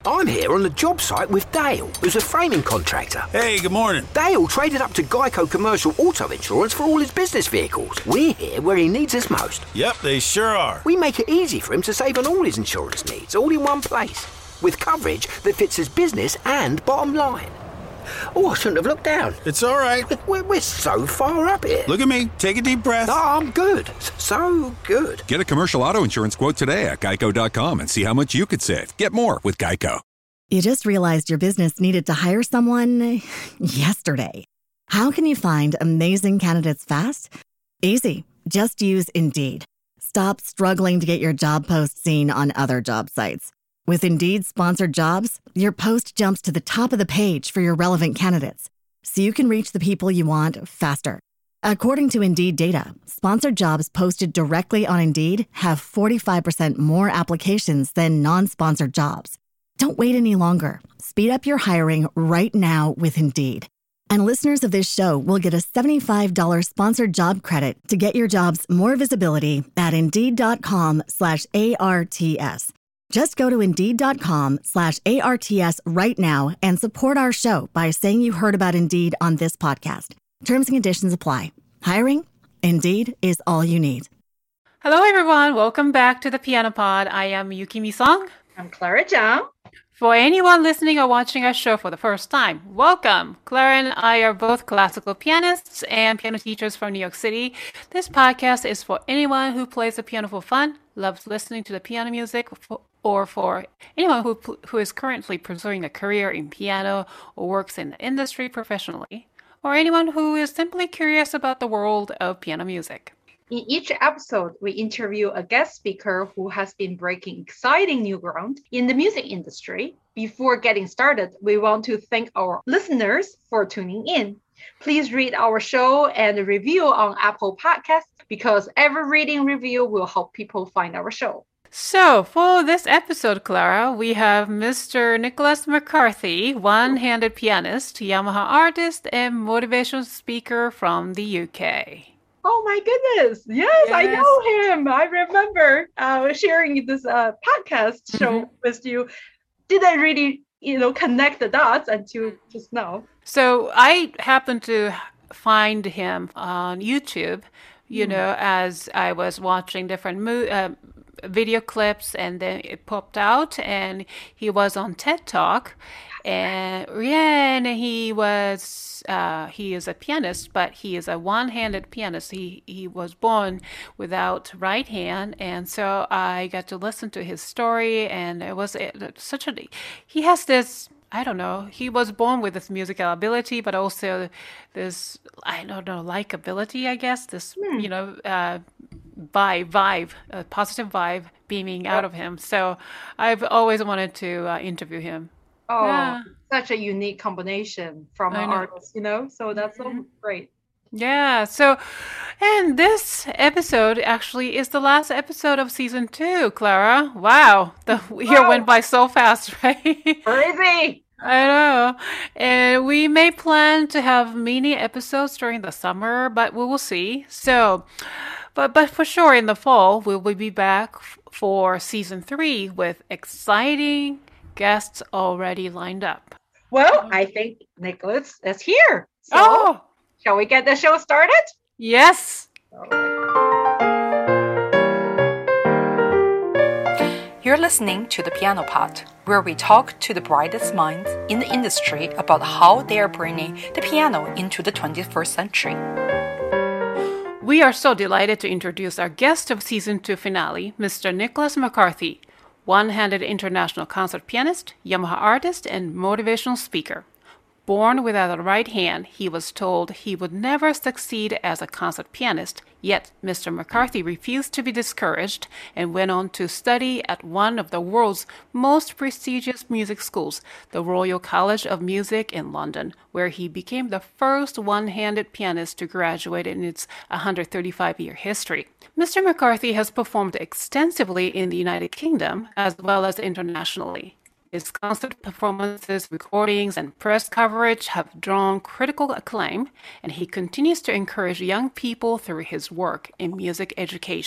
I'm here on the job site with Dale, who's a framing contractor. Hey, good morning. Dale traded up to Geico Commercial Auto Insurance for all his business vehicles. We're here where he needs us most. Yep, they sure are. We make it easy for him to save on all his insurance needs, all in one place, with coverage that fits his business and bottom line. Oh, I shouldn't have looked down. It's all right. We're so far up here. Look at me. Take a deep breath. Oh, I'm good. So good. Get a commercial auto insurance quote today at geico.com and see how much you could save. Get more with Geico. You just realized your business needed to hire someone yesterday. How can you find amazing candidates fast? Easy. Just use Indeed. Stop struggling to get your job post seen on other job sites. With Indeed sponsored jobs, your post jumps to the top of the page for your relevant candidates, so you can reach the people you want faster. According to Indeed data, sponsored jobs posted directly on Indeed have 45% more applications than non-sponsored jobs. Don't wait any longer. Speed up your hiring right now with Indeed. And listeners of this show will get a $75 sponsored job credit to get your jobs more visibility at Indeed.com/ARTS. Just go to Indeed.com/ARTS right now and support our show by saying you heard about Indeed on this podcast. Terms and conditions apply. Hiring? Indeed is all you need. Hello, everyone. Welcome back to the Piano Pod. I am Yukimi Song. I'm Clara Zhang. For anyone listening or watching our show for the first time, welcome. Clara and I are both classical pianists and piano teachers from New York City. This podcast is for anyone who plays the piano for fun, loves listening to the piano music, or for anyone who is currently pursuing a career in piano or works in the industry professionally, or anyone who is simply curious about the world of piano music. In each episode, we interview a guest speaker who has been breaking exciting new ground in the music industry. Before getting started, we want to thank our listeners for tuning in. Please read our show and review on Apple Podcasts because every reading review will help people find our show. So, for this episode, Clara, we have Mr. Nicholas McCarthy, one-handed pianist, Yamaha artist, and motivational speaker from the UK. Oh my goodness. Yes, I know him. I remember sharing this podcast show with you. Didn't really, connect the dots until just now. So I happened to find him on YouTube, as I was watching different video clips, and then it popped out and he was on TED Talk. And he is a pianist, but he is a one-handed pianist. He was born without right hand, and so I got to listen to his story, and it was he has this, I don't know, he was born with this musical ability, but also this, I don't know, likability, I guess, this, vibe, a positive vibe beaming out of him. So I've always wanted to interview him. Oh, yeah. Such a unique combination from an artist, so that's so great. Yeah, so, and this episode actually is the last episode of season 2, Clara. Wow, the year went by so fast, right? Crazy! I know. And we may plan to have mini episodes during the summer, but we will see. So, but for sure in the fall, we will be back for season 3 with exciting guests already lined up. Well, I think Nicholas is here. So, shall we get the show started? Yes. All right. You're listening to The Piano Pod, where we talk to the brightest minds in the industry about how they are bringing the piano into the 21st century. We are so delighted to introduce our guest of season 2 finale, Mr. Nicholas McCarthy, one-handed international concert pianist, Yamaha artist, and motivational speaker. Born without a right hand, he was told he would never succeed as a concert pianist, yet Mr. McCarthy refused to be discouraged and went on to study at one of the world's most prestigious music schools, the Royal College of Music in London, where he became the first one-handed pianist to graduate in its 135-year history. Mr. McCarthy has performed extensively in the United Kingdom as well as internationally. His concert performances, recordings, and press coverage have drawn critical acclaim, and he continues to encourage young people through his work in music education.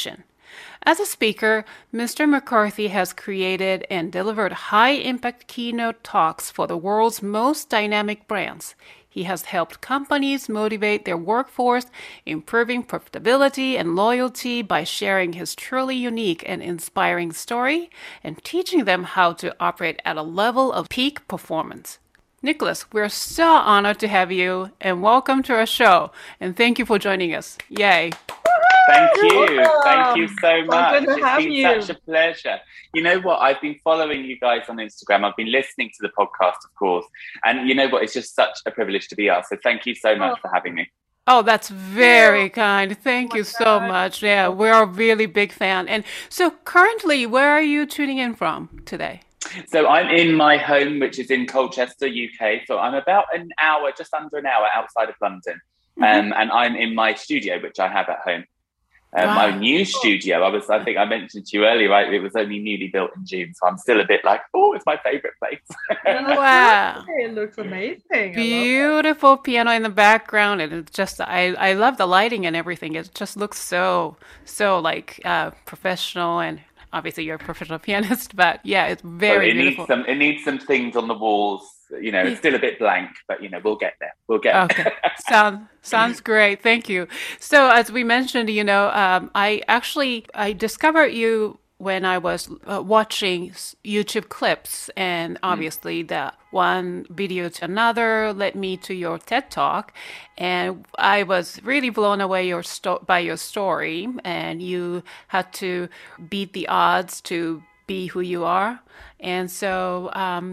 As a speaker, Mr. McCarthy has created and delivered high-impact keynote talks for the world's most dynamic brands. He has helped companies motivate their workforce, improving profitability and loyalty by sharing his truly unique and inspiring story and teaching them how to operate at a level of peak performance. Nicholas, we're so honored to have you and welcome to our show. And thank you for joining us. Yay. Thank you. Thank you so much. Good to have It's been you. such a pleasure. You know what? I've been following you guys on Instagram. I've been listening to the podcast, of course. And you know what? It's just such a privilege to be asked. So thank you so much for having me. Oh, that's very kind. Thank you so much. Yeah, we're a really big fan. And so currently, where are you tuning in from today? So I'm in my home, which is in Colchester, UK. So I'm about an hour, just under an hour outside of London. And I'm in my studio, which I have at home. My new studio, I think I mentioned to you earlier, right? It was only newly built in June. So I'm still a bit like, oh, it's my favorite place. Wow. It looks amazing. Beautiful piano in the background. And it's just, I love the lighting and everything. It just looks so like professional. And obviously you're a professional pianist, but yeah, it's very beautiful. It needs some things on the walls. You know, it's still a bit blank, but you know, we'll get there. Okay, sounds great. Thank you. So, as we mentioned, you know, I discovered you when I was watching YouTube clips, and obviously the one video to another led me to your TED Talk, and I was really blown away by your story, and you had to beat the odds to be who you are. And so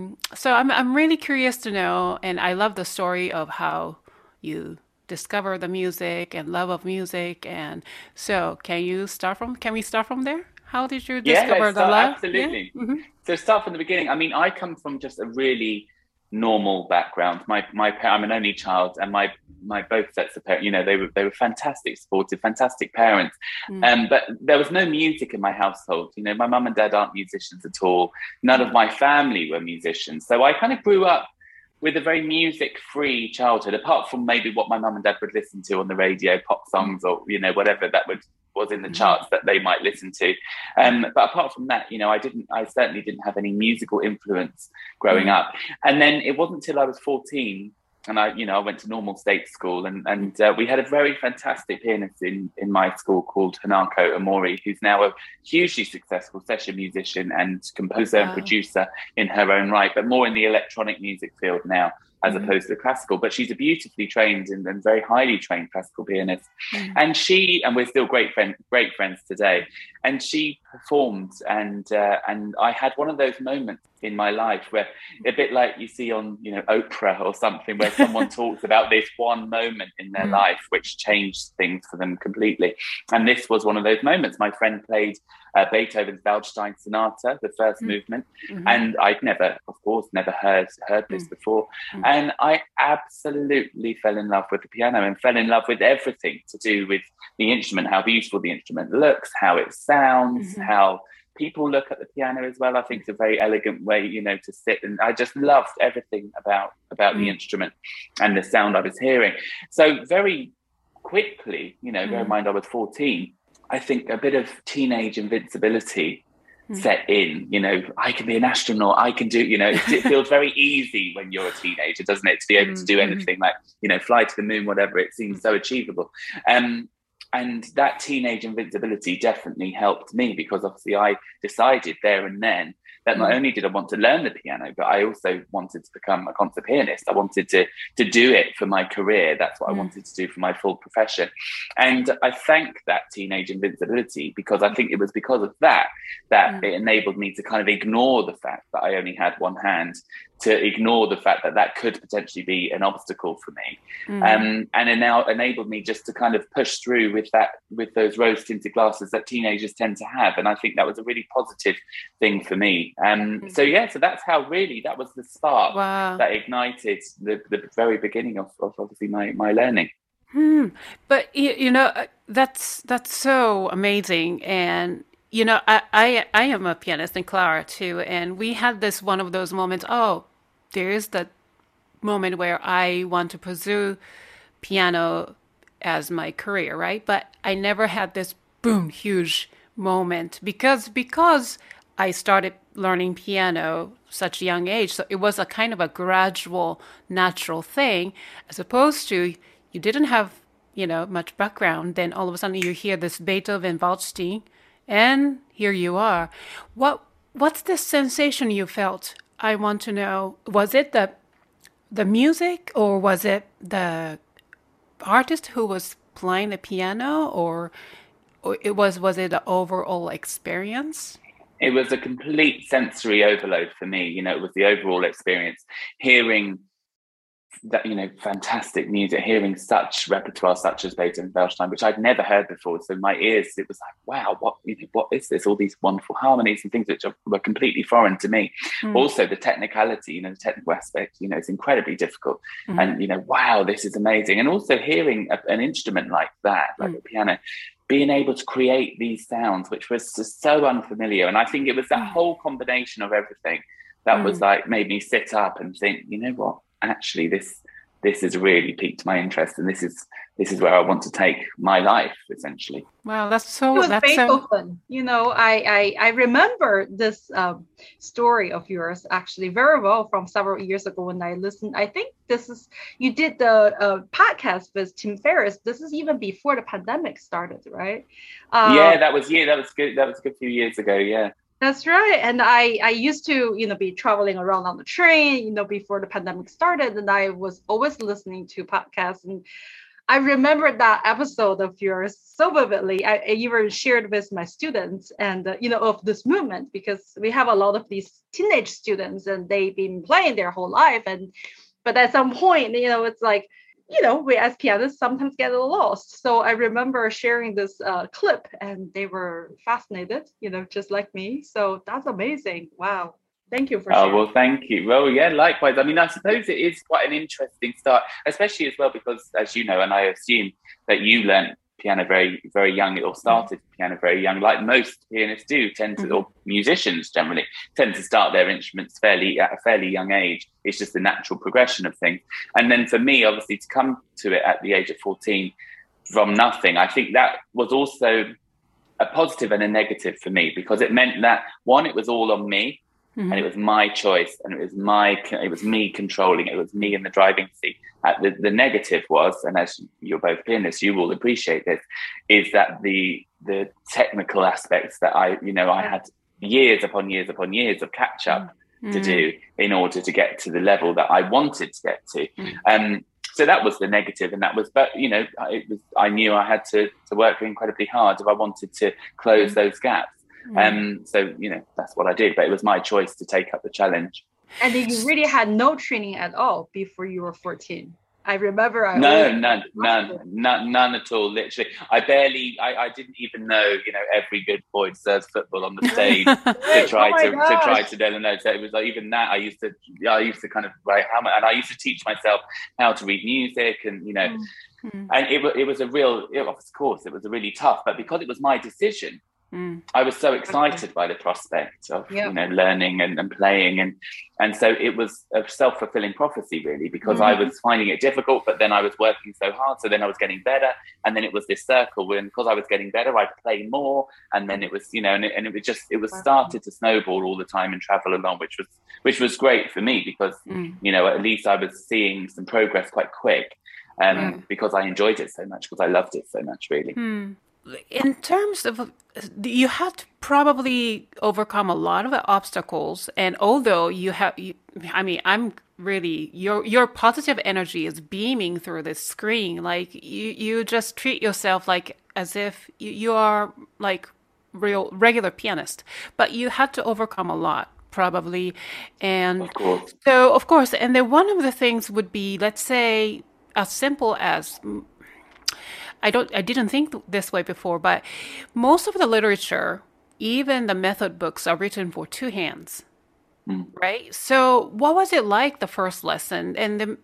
I'm really curious to know, and I love the story of how you discover the music and love of music. And so can we start from there? How did you discover the love? Absolutely. Yeah? Mm-hmm. So start from the beginning. I mean, I come from just a really normal background. I'm an only child, and my both sets of parents, you know, they were fantastic, supportive, fantastic parents. But there was no music in my household. You know, my mum and dad aren't musicians at all. None of my family were musicians. So I kind of grew up with a very music-free childhood, apart from maybe what my mum and dad would listen to on the radio, pop songs, or, you know, whatever that was in the charts that they might listen to. But apart from that, you know, I certainly didn't have any musical influence growing up. And then it wasn't until I was 14, and I went to normal state school, and we had a very fantastic pianist in my school called Hanako Omori, who's now a hugely successful session musician and composer and producer in her own right, but more in the electronic music field now, as opposed to classical. But she's a beautifully trained and very highly trained classical pianist. And we're still great friends today. And she performed, and I had one of those moments in my life where, a bit like you see on, you know, Oprah or something, where someone talks about this one moment in their life which changed things for them completely. And this was one of those moments. My friend played Beethoven's Waldstein Sonata, the first movement, and I'd never heard this before. And I absolutely fell in love with the piano and fell in love with everything to do with the instrument, how beautiful the instrument looks, how it sounds, how people look at the piano as well. I think it's a very elegant way, you know, to sit. And I just loved everything about the instrument and the sound I was hearing. So very quickly, you know, bear in mind I was 14, I think a bit of teenage invincibility set in. You know, I can be an astronaut, I can do, you know, it feels very easy when you're a teenager, doesn't it, to be able to do anything, like, you know, fly to the moon, whatever. It seems so achievable. And that teenage invincibility definitely helped me, because obviously I decided there and then that not only did I want to learn the piano, but I also wanted to become a concert pianist. I wanted to do it for my career. That's what I wanted to do for my full profession. And I thank that teenage invincibility, because I think it was because of that it enabled me to kind of ignore the fact that I only had one hand, to ignore the fact that could potentially be an obstacle for me. And it now enabled me just to kind of push through with those rose-tinted glasses that teenagers tend to have. And I think that was a really positive thing for me. So that's how really, that was the spark that ignited the very beginning of obviously my learning. But you know, that's so amazing. And you know, I am a pianist, and Clara too, and we had this one of those moments. Oh, there is that moment where I want to pursue piano as my career, right? But I never had this boom, huge moment? Because I started learning piano such a young age, so it was a kind of a gradual, natural thing, as opposed to you didn't have, much background. Then all of a sudden you hear this Beethoven Waldstein, and here you are. What's the sensation you felt? I want to know. Was it the music, or was it the artist who was playing the piano, or was it an overall experience? It was a complete sensory overload for me. It was the overall experience, hearing that, fantastic music, hearing such repertoire such as Beethoven Waldstein, which I'd never heard before. So my ears, it was like, wow, what is this? All these wonderful harmonies and things which were completely foreign to me. Also the technicality, the technical aspect, it's incredibly difficult. And, wow, this is amazing. And also hearing an instrument like that, like the piano, being able to create these sounds, which was just so unfamiliar. And I think it was that whole combination of everything that was like, made me sit up and think, you know what? Actually, this has really piqued my interest, and this is where I want to take my life, essentially. Wow, that's so. It was that's Beethoven. I remember this story of yours actually very well from several years ago when I listened. I think you did the podcast with Tim Ferriss. This is even before the pandemic started, right? Yeah, that was good. That was a good few years ago. Yeah. That's right. And I used to, be traveling around on the train, before the pandemic started, and I was always listening to podcasts. And I remember that episode of yours so vividly. I even shared with my students and, of this movement, because we have a lot of these teenage students and they've been playing their whole life. But at some point, it's like, we as pianists sometimes get lost. So I remember sharing this clip, and they were fascinated, just like me. So that's amazing. Wow. Thank you for sharing. Oh, well, thank you. Well, yeah, likewise. I mean, I suppose it is quite an interesting start, especially as well, because as you know, and I assume that you learned piano very, very young, or started piano very young, like most pianists do tend to, or musicians generally tend to start their instruments at a fairly young age. It's just the natural progression of things. And then for me, obviously, to come to it at the age of 14 from nothing, I think that was also a positive and a negative for me, because it meant that, one, it was all on me. And it was my choice, and it was me controlling it. It was me in the driving seat. The negative was, and as you're both pianists, you will appreciate this, is that the technical aspects that I had years upon years upon years of catch up to do in order to get to the level that I wanted to get to. So that was the negative, and but I knew I had to work incredibly hard if I wanted to close those gaps. So that's what I did, but it was my choice to take up the challenge. And you really had no training at all before you were 14. I remember. None at all. Literally, I didn't even know, every good boy deserves football on the stage to try to know. So it was like, even that I used to kind of write hammer, and I used to teach myself how to read music, and and it was of course it was a really tough, but because it was my decision, I was so excited by the prospect of learning and playing, and so it was a self-fulfilling prophecy, really, because I was finding it difficult, but then I was working so hard, so then I was getting better, and then it was this circle when, because I was getting better, I'd play more, and then it was it was started to snowball all the time and travel along, which was great for me, because at least I was seeing some progress quite quick, because I enjoyed it so much, because I loved it so much, really. In terms of, you had to probably overcome a lot of obstacles, and although I'm really, your positive energy is beaming through this screen. Like you just treat yourself like as if you are like regular pianist, but you had to overcome a lot, probably, and of course, and then one of the things would be, let's say, as simple as, I didn't think this way before, but most of the literature, even the method books, are written for two hands, right? So what was it like the first lesson? And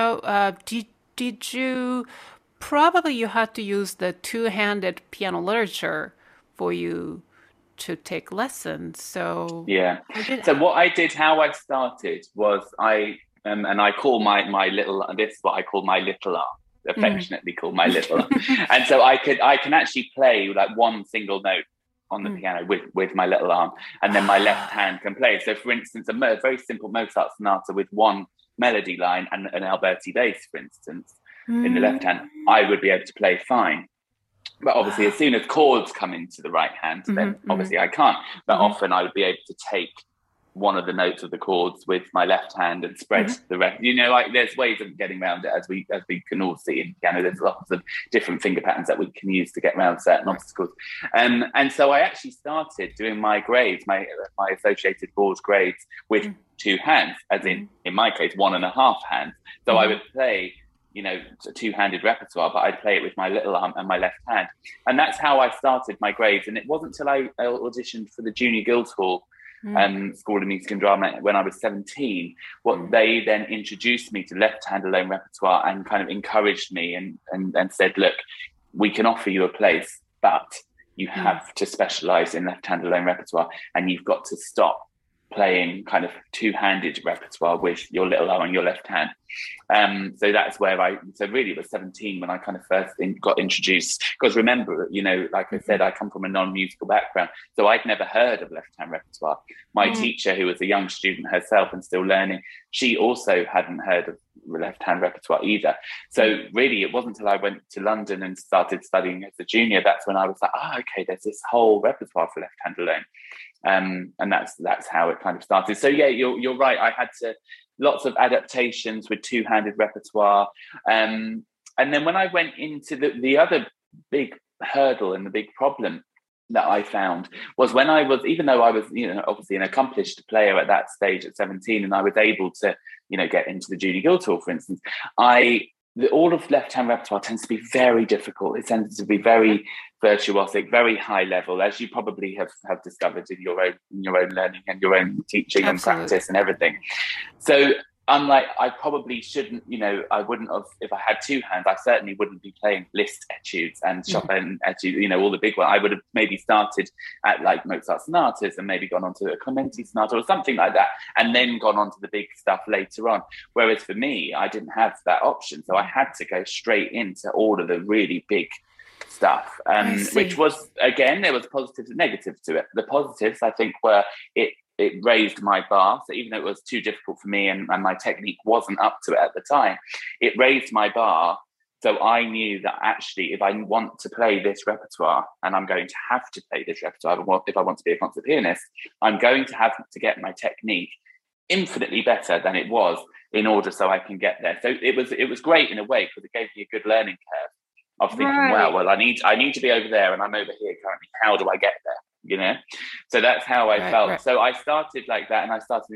did you probably you had to use the two-handed piano literature for you to take lessons? So yeah. So what I did, how I started was and I call my little, this is what I call my little R. Affectionately called my little, and so I can actually play like one single note on the piano with my little arm, and then my left hand can play. So, for instance, a very simple Mozart sonata with one melody line and an Alberti bass, for instance, in the left hand, I would be able to play fine. But obviously, as soon as chords come into the right hand, then obviously I can't. But often I would be able to take one of the notes of the chords with my left hand and spread the rest. You know, like there's ways of getting around it, as we can all see in piano. There's lots of different finger patterns that we can use to get around certain obstacles. And so I actually started doing my grades, my associated board grades with two hands, as in my case, 1.5 hands. So I would play, you know, a two-handed repertoire, but I'd play it with my little arm and my left hand. And that's how I started my grades. And it wasn't until I auditioned for the Junior Guildhall School of Music and Drama when I was 17, they then introduced me to left-hand alone repertoire and kind of encouraged me and said, look, we can offer you a place, but you have to specialise in left-hand alone repertoire, and you've got to stop playing kind of two-handed repertoire with your little arm and your left hand. So that's where so really it was 17 when I kind of first got introduced. Because remember, you know, like I said, I come from a non-musical background, so I'd never heard of left-hand repertoire. My teacher, who was a young student herself and still learning, she also hadn't heard of left-hand repertoire either. So really it wasn't until I went to London and started studying as a junior, that's when I was like, okay, there's this whole repertoire for left-hand alone. And that's how it kind of started. So yeah, you're right. I had lots of adaptations with two-handed repertoire. And then when I went into the other big hurdle and the big problem that I found was when I was, even though I was, you know, obviously an accomplished player at that stage at 17, and I was able to, you know, get into the Junior Guildhall, for instance, all of left-hand repertoire tends to be very difficult. It tends to be very virtuosic, very high level, as you probably have discovered in your own learning and your own teaching and practice and everything. So unlike, I probably shouldn't, you know, I wouldn't have, if I had two hands, I certainly wouldn't be playing Liszt etudes and Chopin etudes, you know, all the big ones. I would have maybe started at like Mozart sonatas and maybe gone on to a Clementi sonata or something like that, and then gone on to the big stuff later on. Whereas for me, I didn't have that option. So I had to go straight into all of the really big stuff, which was, again, there was positives and negatives to it. The positives, I think, were it raised my bar. So even though it was too difficult for me and my technique wasn't up to it at the time, it raised my bar. So I knew that actually, if I want to play this repertoire, and I'm going to have to play this repertoire if I want to be a concert pianist, I'm going to have to get my technique infinitely better than it was in order so I can get there. So it was great in a way, because it gave me a good learning curve of thinking, well, I need to be over there and I'm over here currently. How do I get there? You know, so that's how I felt. Right. So I started like that, and I started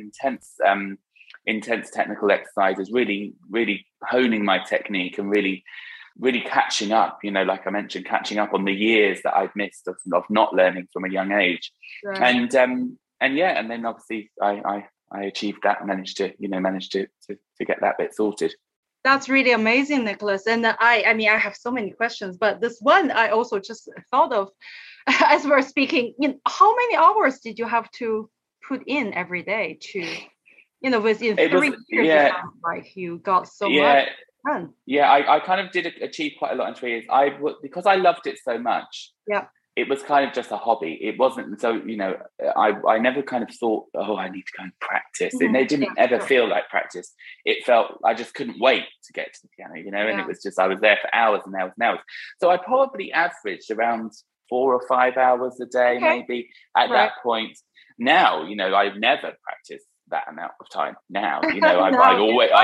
intense technical exercises, really, really honing my technique and really, really catching up. You know, like I mentioned, catching up on the years that I've missed of not learning from a young age. Right. And then obviously I achieved that and managed to get that bit sorted. That's really amazing, Nicholas. And I mean, I have so many questions, but this one I also just thought of as we're speaking. You know, how many hours did you have to put in every day to, you know, within 3 years, like you got so much done? Yeah, I kind of did achieve quite a lot in 3 years. Because I loved it so much. Yeah. It was kind of just a hobby. It wasn't, so, you know, I never kind of thought, I need to go and practice. Mm-hmm. It didn't ever feel like practice. It felt, I just couldn't wait to get to the piano, you know, and it was just, I was there for hours and hours and hours. So I probably averaged around 4 or 5 hours a day, maybe at that point. Now, you know, I've never practiced that amount of time now. You know, I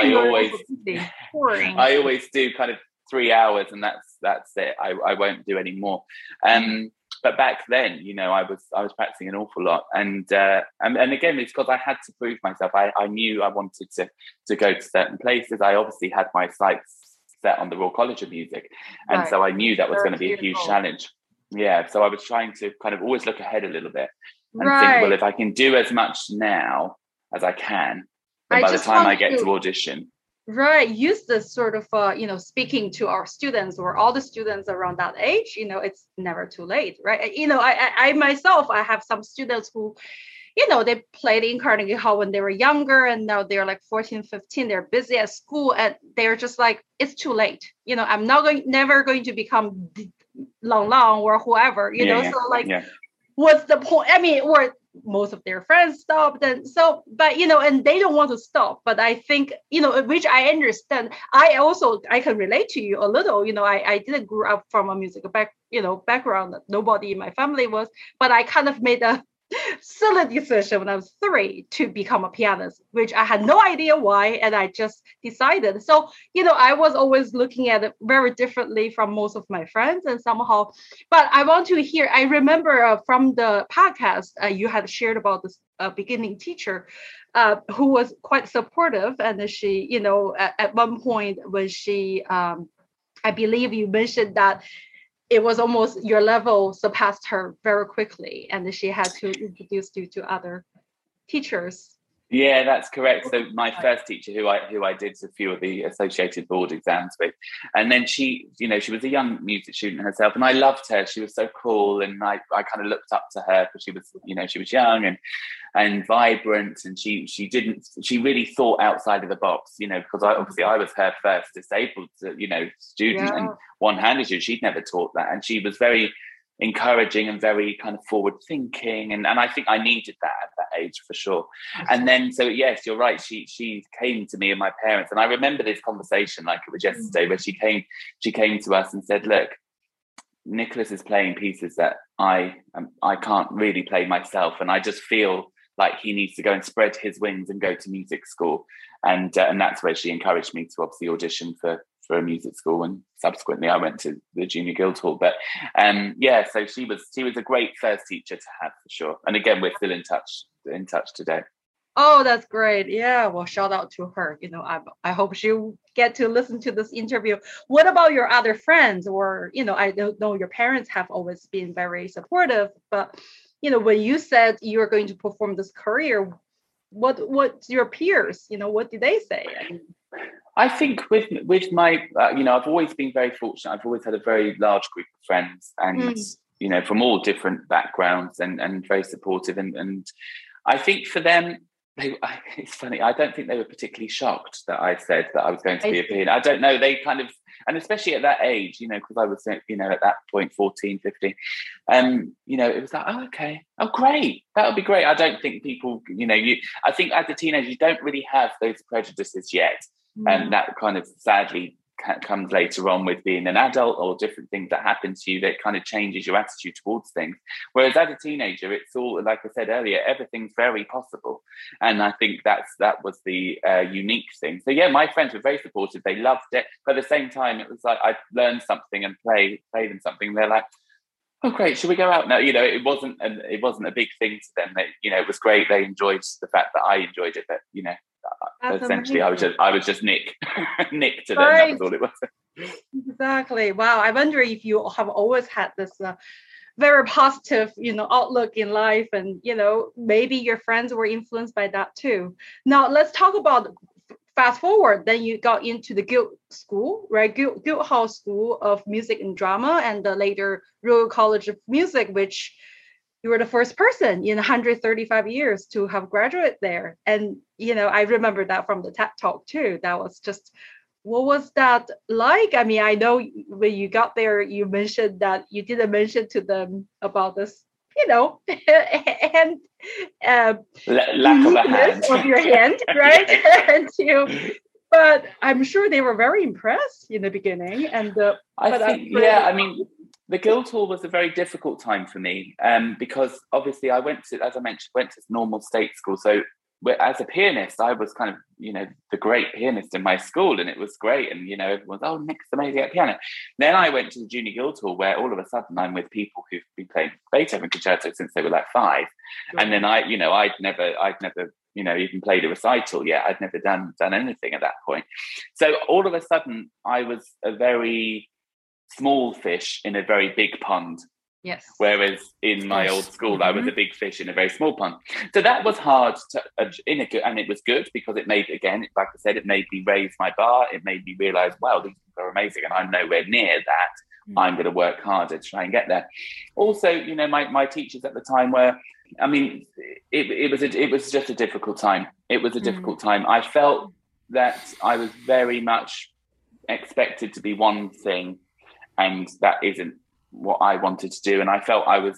always do kind of 3 hours, and that's it. I won't do any more. But back then, you know, I was practicing an awful lot, and again, it's because I had to prove myself. I knew I wanted to go to certain places. I obviously had my sights set on the Royal College of Music, and so I knew that was going to be a huge challenge. Yeah, so I was trying to kind of always look ahead a little bit and think, well, if I can do as much now as I can, then by the time I get to audition. Right. Use this sort of, speaking to our students or all the students around that age, you know, it's never too late, right? You know, I myself, I have some students who, you know, they played in Carnegie Hall when they were younger, and now they're like 14, 15, they're busy at school, and they're just like, it's too late. You know, I'm never going to become Lang Lang or whoever, you know, so like, what's the point? I mean, or most of their friends stopped. And so, but, and they don't want to stop. But I think, which I understand. I can relate to you a little. I didn't grow up from a musical background. Nobody in my family was, but I kind of made a silly decision when I was 3 to become a pianist, which I had no idea why, and I just decided. So, I was always looking at it very differently from most of my friends, and somehow, but I want to hear, I remember from the podcast, you had shared about this beginning teacher who was quite supportive, and she, at one point when she, I believe you mentioned that it was almost your level surpassed her very quickly, and she had to introduce you to other teachers. Yeah, that's correct. So my first teacher, who I did a few of the associated board exams with, and then she was a young music student herself, and I loved her. She was so cool, and I kind of looked up to her because she was young and vibrant, and she really thought outside of the box, because I was her first disabled student, and one-handed student. She'd never taught that, and she was very encouraging and very kind of forward thinking, and I think I needed that at that age for sure. And then, so yes, you're right, she came to me and my parents, and I remember this conversation like it was yesterday, where she came to us and said, look, Nicholas is playing pieces that I can't really play myself, and I just feel like he needs to go and spread his wings and go to music school, and that's where she encouraged me to obviously audition for a music school, and subsequently I went to the Junior Guildhall. But so she was a great first teacher to have for sure, and again we're still in touch today. Oh, that's great. Yeah, well, shout out to her. I hope she'll get to listen to this interview. What about your other friends? Or I don't know, your parents have always been very supportive, but when you said you were going to perform this career, what's your peers, what did they say? I think with my, I've always been very fortunate. I've always had a very large group of friends, and from all different backgrounds, and very supportive. And I think for them, it's funny. I don't think they were particularly shocked that I said that I was going to be a pianist. I don't know. They kind of, and especially at that age, because I was, at that point, 14, 15, it was like, oh, okay. Oh, great. That would be great. I don't think people, I think as a teenager, you don't really have those prejudices yet. And that kind of sadly comes later on with being an adult, or different things that happen to you that kind of changes your attitude towards things. Whereas as a teenager, it's all, like I said earlier, everything's very possible. And I think that was the unique thing. So yeah, my friends were very supportive. They loved it. But at the same time, it was like I learned something and play them something. They're like, oh great, should we go out now? It wasn't a big thing to them. It was great. They enjoyed the fact that I enjoyed it, but That's essentially amazing. I was just Nick to them. Right. That was all it was. Exactly. Wow. I wonder if you have always had this very positive, outlook in life, and maybe your friends were influenced by that too. Now let's talk about fast forward. Then you got into the Guild School, right? Guildhall School of Music and Drama, and later Royal College of Music, which you were the first person in 135 years to have graduated there. And, I remember that from the TED Talk too. That was just, what was that like? I mean, I know when you got there, you mentioned that you didn't mention to them about this, and lack of a hand of your hand, right? But I'm sure they were very impressed in the beginning. And I mean, the Guildhall was a very difficult time for me, because obviously I went to, as I mentioned, to normal state school. So as a pianist, I was kind of, the great pianist in my school, and it was great. And, everyone's, oh, Nick's amazing at piano. Then I went to the Junior Guildhall, where all of a sudden I'm with people who've been playing Beethoven concerto since they were like 5. Right. And then I'd never even played a recital yet. I'd never done anything at that point. So all of a sudden I was a very small fish in a very big pond. Yes. Whereas in my old school, I was a big fish in a very small pond. So that was hard and it was good, because it made, again, like I said, it made me raise my bar. It made me realize, wow, these people are amazing, and I'm nowhere near that. I'm going to work harder to try and get there. Also, my teachers at the time were, I mean, it was just a difficult time. It was a difficult time. I felt that I was very much expected to be one thing, and that isn't what I wanted to do. And I felt I was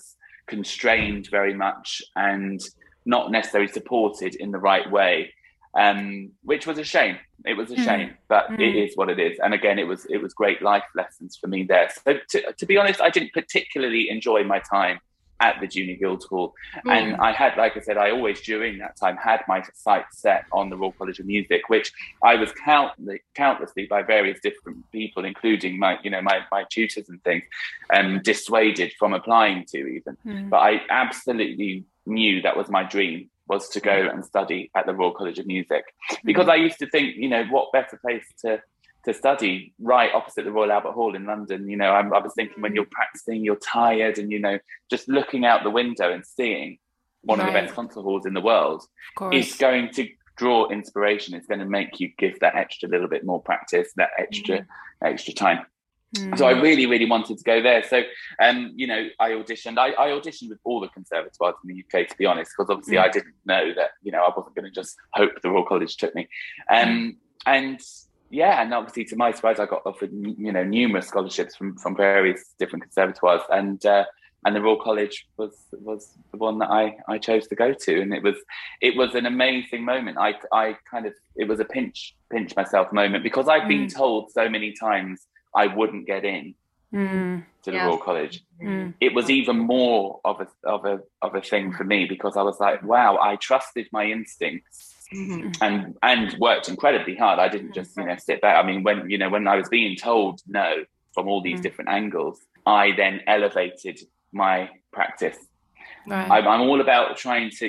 constrained very much and not necessarily supported in the right way, which was a shame. It was a shame, but it is what it is. And again, it was great life lessons for me there. So to be honest, I didn't particularly enjoy my time at the Junior Guildhall. And I had, like I said, I always during that time had my sights set on the Royal College of Music, which I was countlessly by various different people, including my tutors and things, dissuaded from applying to even. But I absolutely knew that was my dream, was to go and study at the Royal College of Music, because I used to think, what better place to study right opposite the Royal Albert Hall in London. I was thinking, when you're practicing, you're tired, and just looking out the window and seeing one of the best concert halls in the world is going to draw inspiration. It's going to make you give that extra little bit more practice, that extra time. So I really, really wanted to go there. So, I auditioned. I auditioned with all the conservatoires in the UK, to be honest, because obviously I didn't know that, I wasn't going to just hope the Royal College took me. And obviously, to my surprise, I got offered, numerous scholarships from various different conservatoires, and the Royal College was the one that I chose to go to, and it was an amazing moment. It was a pinch myself moment, because I've been told so many times I wouldn't get in to the Royal College. It was even more of a thing for me, because I was like, wow, I trusted my instincts. And worked incredibly hard. I didn't just sit back. I mean, when I was being told no from all these different angles, I then elevated my practice. I'm all about trying to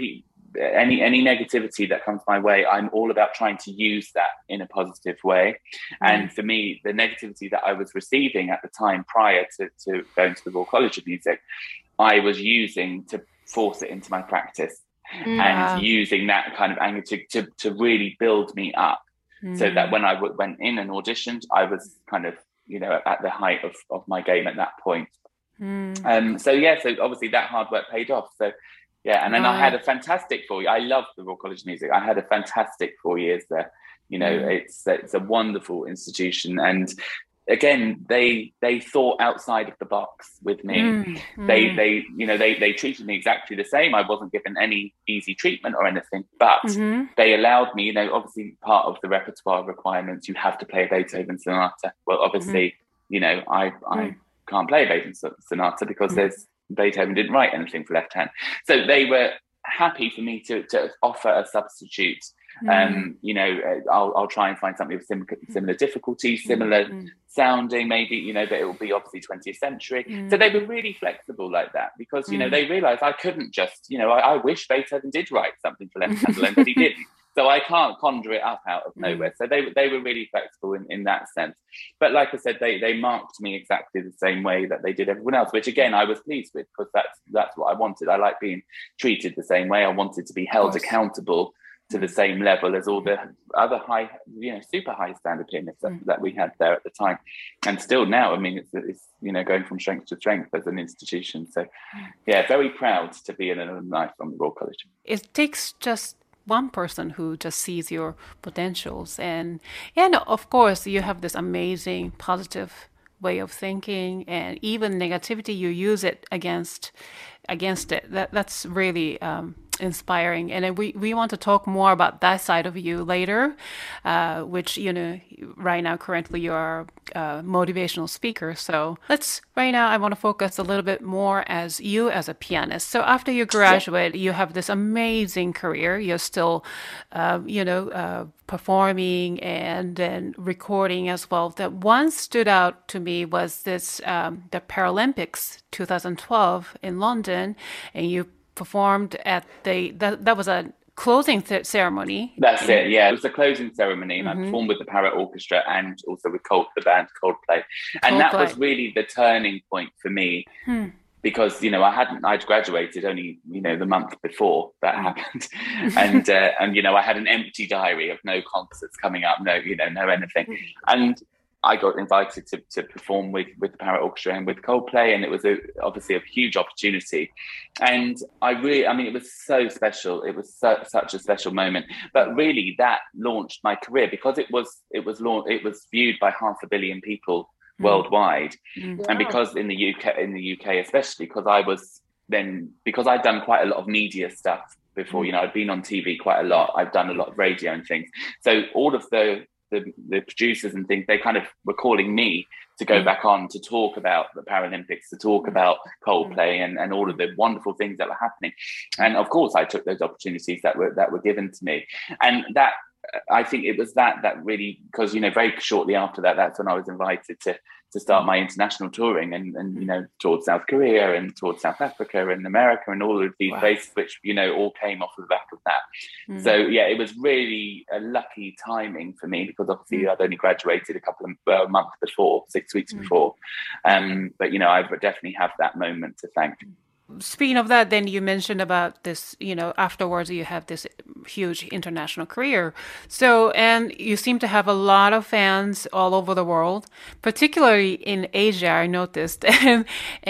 any negativity that comes my way, I'm all about trying to use that in a positive way. And for me, the negativity that I was receiving at the time prior to going to the Royal College of Music, I was using to force it into my practice. And using that kind of anger to really build me up, so that when I went in and auditioned, I was kind of, at the height of my game at that point. So obviously that hard work paid off. So, and then I had a fantastic 4 years. I loved the Royal College of Music. I had a fantastic 4 years there. It's a wonderful institution. And again, they thought outside of the box with me. They treated me exactly the same. I wasn't given any easy treatment or anything, but they allowed me, obviously part of the repertoire requirements, you have to play a Beethoven sonata. Well, obviously, I can't play a Beethoven sonata because Beethoven didn't write anything for left hand. So they were happy for me to offer a substitute. I'll try and find something with similar difficulties, similar sounding, maybe, but it will be obviously 20th century. So they were really flexible like that, because, they realized I couldn't just, I wish Beethoven did write something for left hand alone, but he didn't. So I can't conjure it up out of nowhere. So they were really flexible in that sense. But like I said, they marked me exactly the same way that they did everyone else, which again, I was pleased with, because that's what I wanted. I like being treated the same way. I wanted to be held accountable to the same level as all the other high, super high standard pianists that we had there at the time. And still now, I mean, it's going from strength to strength as an institution. So very proud to be an alumni from the Royal College. It takes just one person who just sees your potentials, and of course you have this amazing positive way of thinking, and even negativity, you use it against it. That's really inspiring, and we want to talk more about that side of you later, which right now currently you are a motivational speaker. So right now I want to focus a little bit more as you as a pianist. So after you graduate, you have this amazing career. You're still performing and then recording as well. That one stood out to me was this the Paralympics 2012 in London, and you performed at that was a closing ceremony. That's it, yeah. It was a closing ceremony, and I performed with the Parrot Orchestra and also with the band Coldplay. And that was really the turning point for me, because, I'd graduated only, the month before that happened. And I had an empty diary of no concerts coming up, no anything. And I got invited to perform with the Parrot Orchestra and with Coldplay, and it was obviously a huge opportunity. And it was so special. It was such a special moment. But really, that launched my career, because it was viewed by 500 million people worldwide, and because in the UK especially, because I was then, because I'd done quite a lot of media stuff before, you know, I'd been on TV quite a lot. I've done a lot of radio and things. So all of the producers and things, they kind of were calling me to go back on to talk about the Paralympics, to talk about Coldplay and all of the wonderful things that were happening. And of course, I took those opportunities that were given to me. And that, I think it was that really, because, you know, very shortly after that, that's when I was invited to start my international touring and you know, towards South Korea and towards South Africa and America and all of these places, which, you know, all came off the back of that. So yeah, it was really a lucky timing for me, because obviously I'd only graduated a couple of months before, 6 weeks before. But, you know, I definitely have that moment to thank. Speaking of that, then you mentioned about this, you know, afterwards you have this huge international career. So, and you seem to have a lot of fans all over the world, particularly in Asia, I noticed. You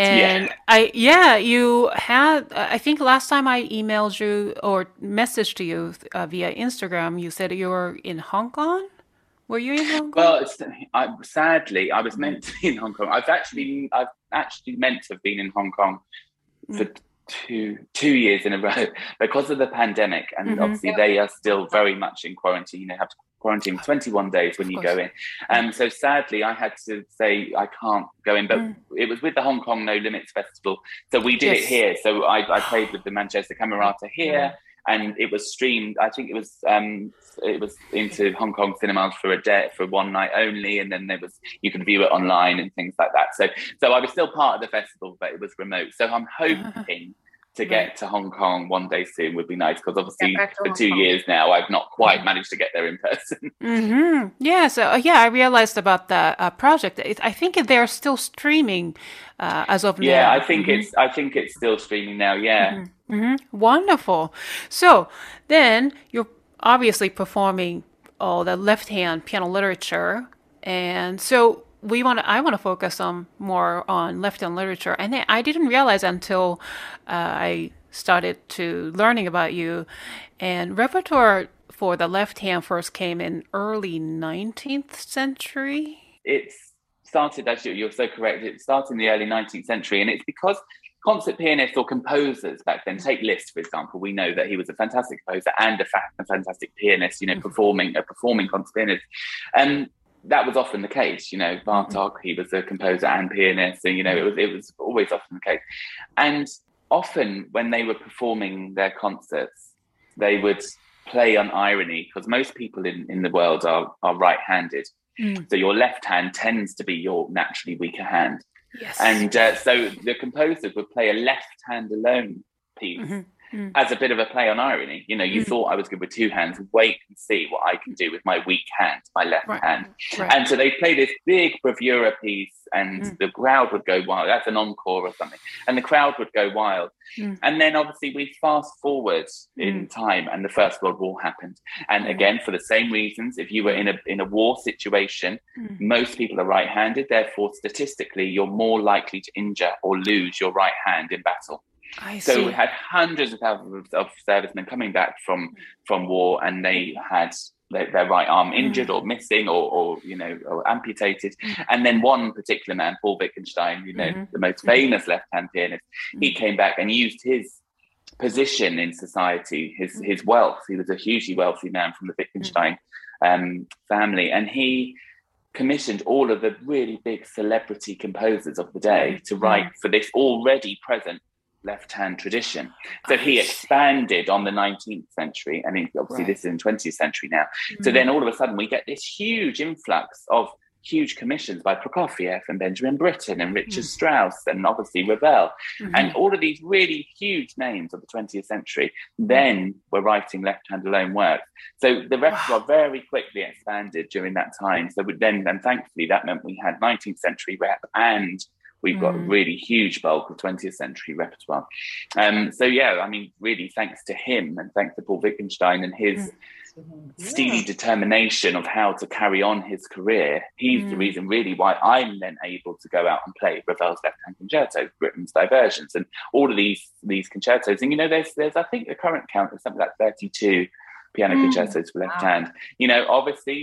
had, I think last time I emailed you or messaged you via Instagram, you said you were in Hong Kong. Were you in Hong Kong? Well, sadly, I was meant to be in Hong Kong. I've actually meant to have been in Hong Kong for two years in a row because of the pandemic, and obviously they are still very much in quarantine. You have to quarantine 21 days when you go in. So sadly, I had to say I can't go in, but it was with the Hong Kong No Limits Festival. So we did it here. So I played with the Manchester Camerata here, and it was streamed. I think it was into Hong Kong cinemas for one night only, and then you could view it online and things like that. So I was still part of the festival, but it was remote. So I'm hoping to get to Hong Kong one day soon would be nice, because obviously for 2 years now I've not quite managed to get there in person. Yeah, so I realized about the project. I think they're still streaming as of now. Yeah, I think it's still streaming now. Yeah. Wonderful. So then you're obviously performing all the left-hand piano literature, and so I want to focus more on left-hand literature. And I didn't realize until I started to learning about you, and repertoire for the left hand first came in early 19th century. It started, actually, you're so correct. It started in the early 19th century, and it's because concert pianists or composers back then, take Liszt, for example, we know that he was a fantastic composer and a fantastic pianist, you know, performing concert pianist. And that was often the case, you know, Bartók, he was a composer and pianist, and, you know, it was always often the case. And often when they were performing their concerts, they would play on irony, because most people in the world are right-handed. So your left hand tends to be your naturally weaker hand. Yes. And so the composers would play a left hand alone piece as a bit of a play on irony. You know, you thought I was good with two hands, wait and see what I can do with my weak hand, my left hand. Right. And so they play this big bravura piece, and the crowd would go wild. That's an encore or something. And the crowd would go wild. And then obviously we fast forward in time, and the First World War happened. And again, for the same reasons, if you were in a war situation, most people are right-handed. Therefore, statistically, you're more likely to injure or lose your right hand in battle. So we had hundreds of thousands of servicemen coming back from war, and they had their right arm injured or missing or you know, or amputated. And then one particular man, Paul Wittgenstein, you know, the most famous left-hand pianist, he came back and used his position in society, his wealth. He was a hugely wealthy man from the Wittgenstein family, and he commissioned all of the really big celebrity composers of the day to write for this already present left-hand tradition. So he expanded on the 19th century, and obviously this is in 20th century now. So then all of a sudden we get this huge influx of huge commissions by Prokofiev and Benjamin Britten and Richard Strauss and obviously Ravel. And all of these really huge names of the 20th century then were writing left-hand alone work. So the repertoire very quickly expanded during that time. So then, and thankfully that meant we had 19th century rep, and we've got a really huge bulk of 20th century repertoire. So yeah, I mean, really thanks to him, and thanks to Paul Wittgenstein and his steely determination of how to carry on his career. He's the reason really why I'm then able to go out and play Ravel's left-hand concerto, Britain's Diversions, and all of these concertos. And, you know, there's I think the current count is something like 32 piano concertos for left hand. You know, obviously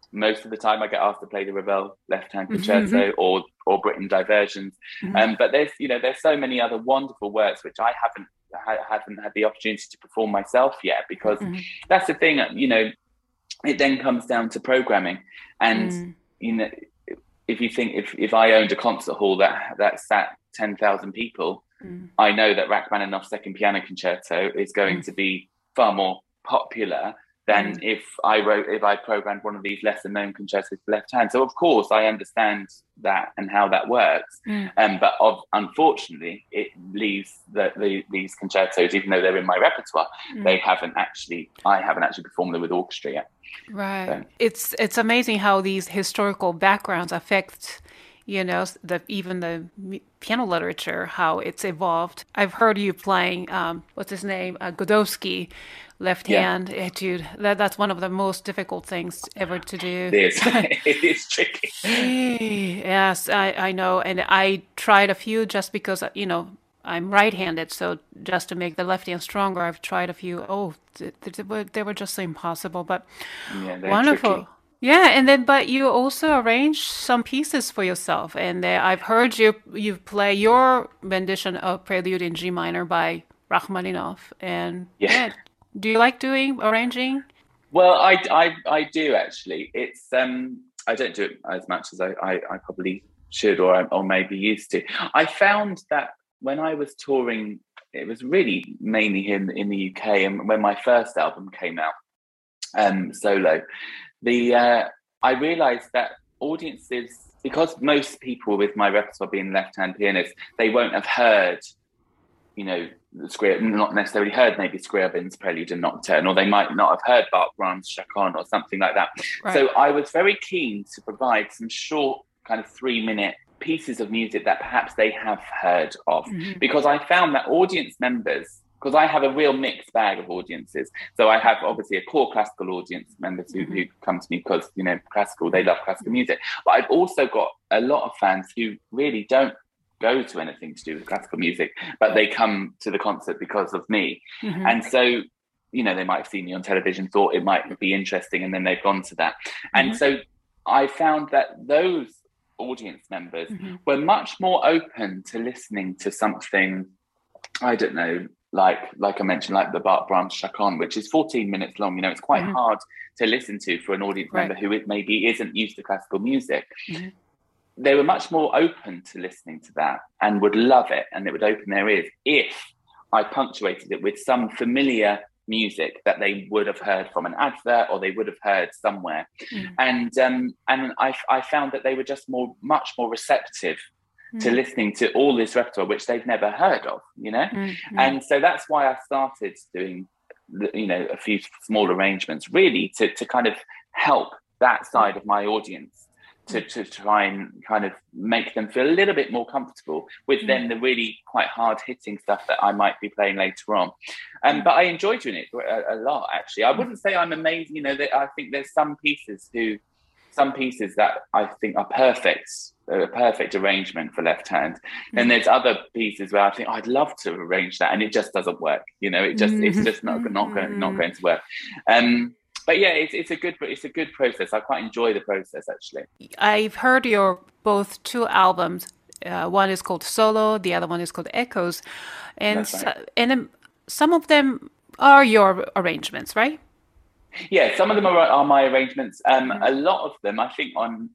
most of the time I get asked to play the Ravel left-hand concerto or Britten diversions. But there's so many other wonderful works which I haven't had the opportunity to perform myself yet, because that's the thing, it then comes down to programming. And if you think if I owned a concert hall that sat 10,000 people, I know that Rachmaninoff's Second Piano Concerto is going to be far more popular than if I programmed one of these lesser known concertos for left hand. So of course I understand that and how that works. But unfortunately it leaves these concertos, even though they're in my repertoire, I haven't actually performed them with orchestra yet. Right. So. It's amazing how these historical backgrounds affect even the piano literature, how it's evolved. I've heard you playing, what's his name, Godowsky, left hand etude. That's one of the most difficult things ever to do. It is tricky. Yes, I know. And I tried a few just because, I'm right-handed, so just to make the left hand stronger, I've tried a few. They were just so impossible, but wonderful. Tricky. Yeah, but you also arrange some pieces for yourself, and I've heard you play your rendition of Prelude in G minor by Rachmaninoff, and do you like arranging? Well, I do actually. It's I don't do it as much as I probably should or maybe used to. I found that when I was touring, it was really mainly here in the UK, and when my first album came out, solo. I realised that audiences, because most people with my repertoire being left-hand pianists, they won't have heard, not necessarily heard maybe Scriabin's Prelude and Nocturne, or they might not have heard Bach, Brahms, Chaconne, or something like that. Right. So I was very keen to provide some short, kind of 3-minute pieces of music that perhaps they have heard of, because I found that audience members, because I have a real mixed bag of audiences. So I have obviously a core classical audience members who come to me because, they love classical music. But I've also got a lot of fans who really don't go to anything to do with classical music, but they come to the concert because of me. And so, they might have seen me on television, thought it might be interesting, and then they've gone to that. And so I found that those audience members were much more open to listening to something, I don't know, like I mentioned, like the Bach, Brahms, Chaconne, which is 14 minutes long. It's quite hard to listen to for an audience member who maybe isn't used to classical music. They were much more open to listening to that and would love it, and it would open their ears if I punctuated it with some familiar music that they would have heard from an advert or they would have heard somewhere. And I found that they were just much more receptive to listening to all this repertoire, which they've never heard of, And so that's why I started doing, a few small arrangements, really to kind of help that side of my audience, to try and kind of make them feel a little bit more comfortable with then the really quite hard-hitting stuff that I might be playing later on. But I enjoy doing it a lot, actually. I wouldn't say I'm amazing, I think there's some pieces that I think are a perfect arrangement for left hand. And there's other pieces where I think I'd love to arrange that and it just doesn't work. It's just not going to work. But yeah, it's a good process. I quite enjoy the process, actually. I've heard your both two albums. One is called Solo, the other one is called Echoes, and and some of them are your arrangements, right? Yeah, some of them are my arrangements. A lot of them, I think, on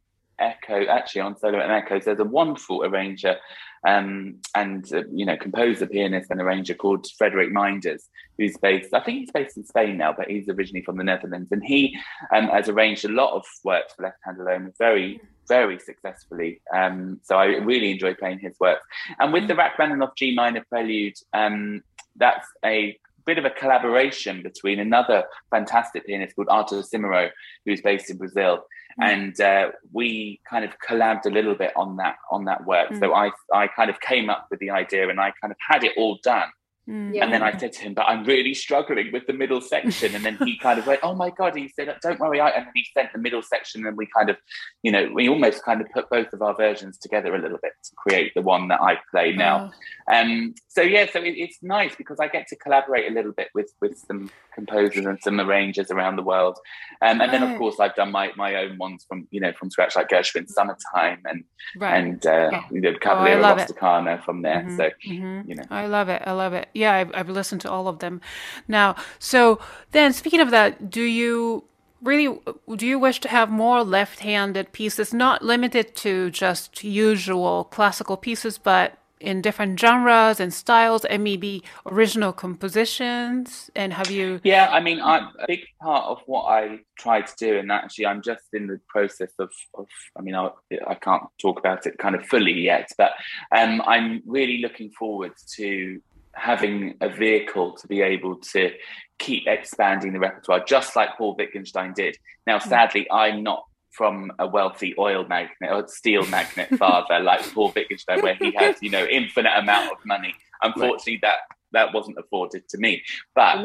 Solo and Echoes, there's a wonderful arranger and composer, pianist and arranger called Frederick Minders, who's based in Spain now, but he's originally from the Netherlands, and he has arranged a lot of works for left hand alone very, very successfully. So I really enjoy playing his work. And with the Rachmaninoff G minor Prelude, that's a bit of a collaboration between another fantastic pianist called Arthur Simero, who's based in Brazil. And we kind of collabed a little bit on that work. So I kind of came up with the idea and I kind of had it all done Yeah. And then I said to him, but I'm really struggling with the middle section. And then he kind of went, oh my God, he said, don't worry. And then he sent the middle section, and we kind of, we almost kind of put both of our versions together a little bit to create the one that I play now. So it's nice because I get to collaborate a little bit with some composers and some arrangers around the world. And then of course I've done my own ones from scratch, like Gershwin's Summertime and Cavaliere Rusticana from there. So, I love it. Yeah, I've listened to all of them now. So then, speaking of that, do you wish to have more left-handed pieces, not limited to just usual classical pieces, but in different genres and styles, and maybe original compositions? And have you? Yeah, I mean, a big part of what I try to do, and actually I'm just in the process of I mean, I can't talk about it kind of fully yet, but I'm really looking forward to having a vehicle to be able to keep expanding the repertoire, just like Paul Wittgenstein did. Now, sadly, I'm not from a wealthy oil magnate or steel magnate father like Paul Wittgenstein, where he has, infinite amount of money. Unfortunately, that wasn't afforded to me. But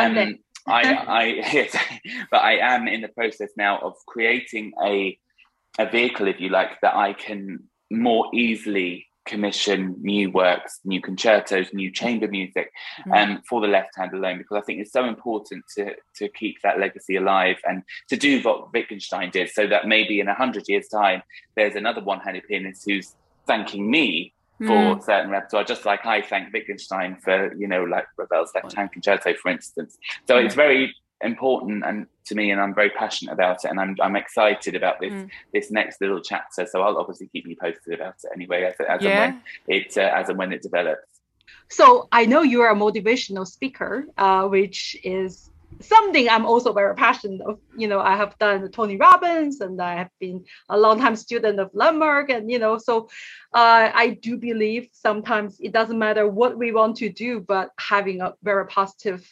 I am in the process now of creating a vehicle, if you like, that I can more easily commission new works, new concertos, new chamber music for the left hand alone, because I think it's so important to keep that legacy alive and to do what Wittgenstein did, so that maybe in 100 years' time there's another one-handed pianist who's thanking me for certain repertoire, just like I thank Wittgenstein for, like Ravel's left hand concerto, for instance. So it's very important and to me, and I'm very passionate about it, and I'm excited about this next little chapter. So I'll obviously keep you posted about it anyway, as and when it develops. So I know you are a motivational speaker, which is something I'm also very passionate of. I have done Tony Robbins, and I have been a long-time student of Landmark, and so I do believe sometimes it doesn't matter what we want to do, but having a very positive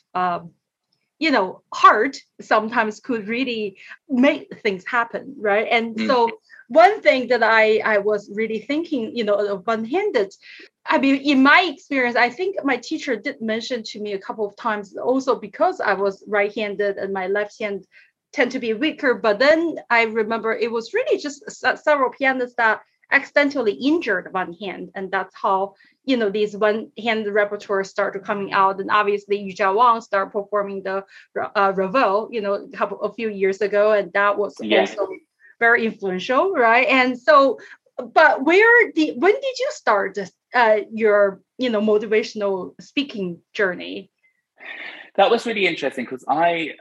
heart sometimes could really make things happen, right? And so one thing that I was really thinking, one-handed, I mean, in my experience, I think my teacher did mention to me a couple of times, also because I was right-handed and my left hand tend to be weaker. But then I remember it was really just several pianists that accidentally injured one hand, and that's how these one-hand repertoire started coming out. And obviously Yu Jia Wang started performing the Ravel a few years ago, and that was also very influential, right? And so, but when did you start your motivational speaking journey? That was really interesting because I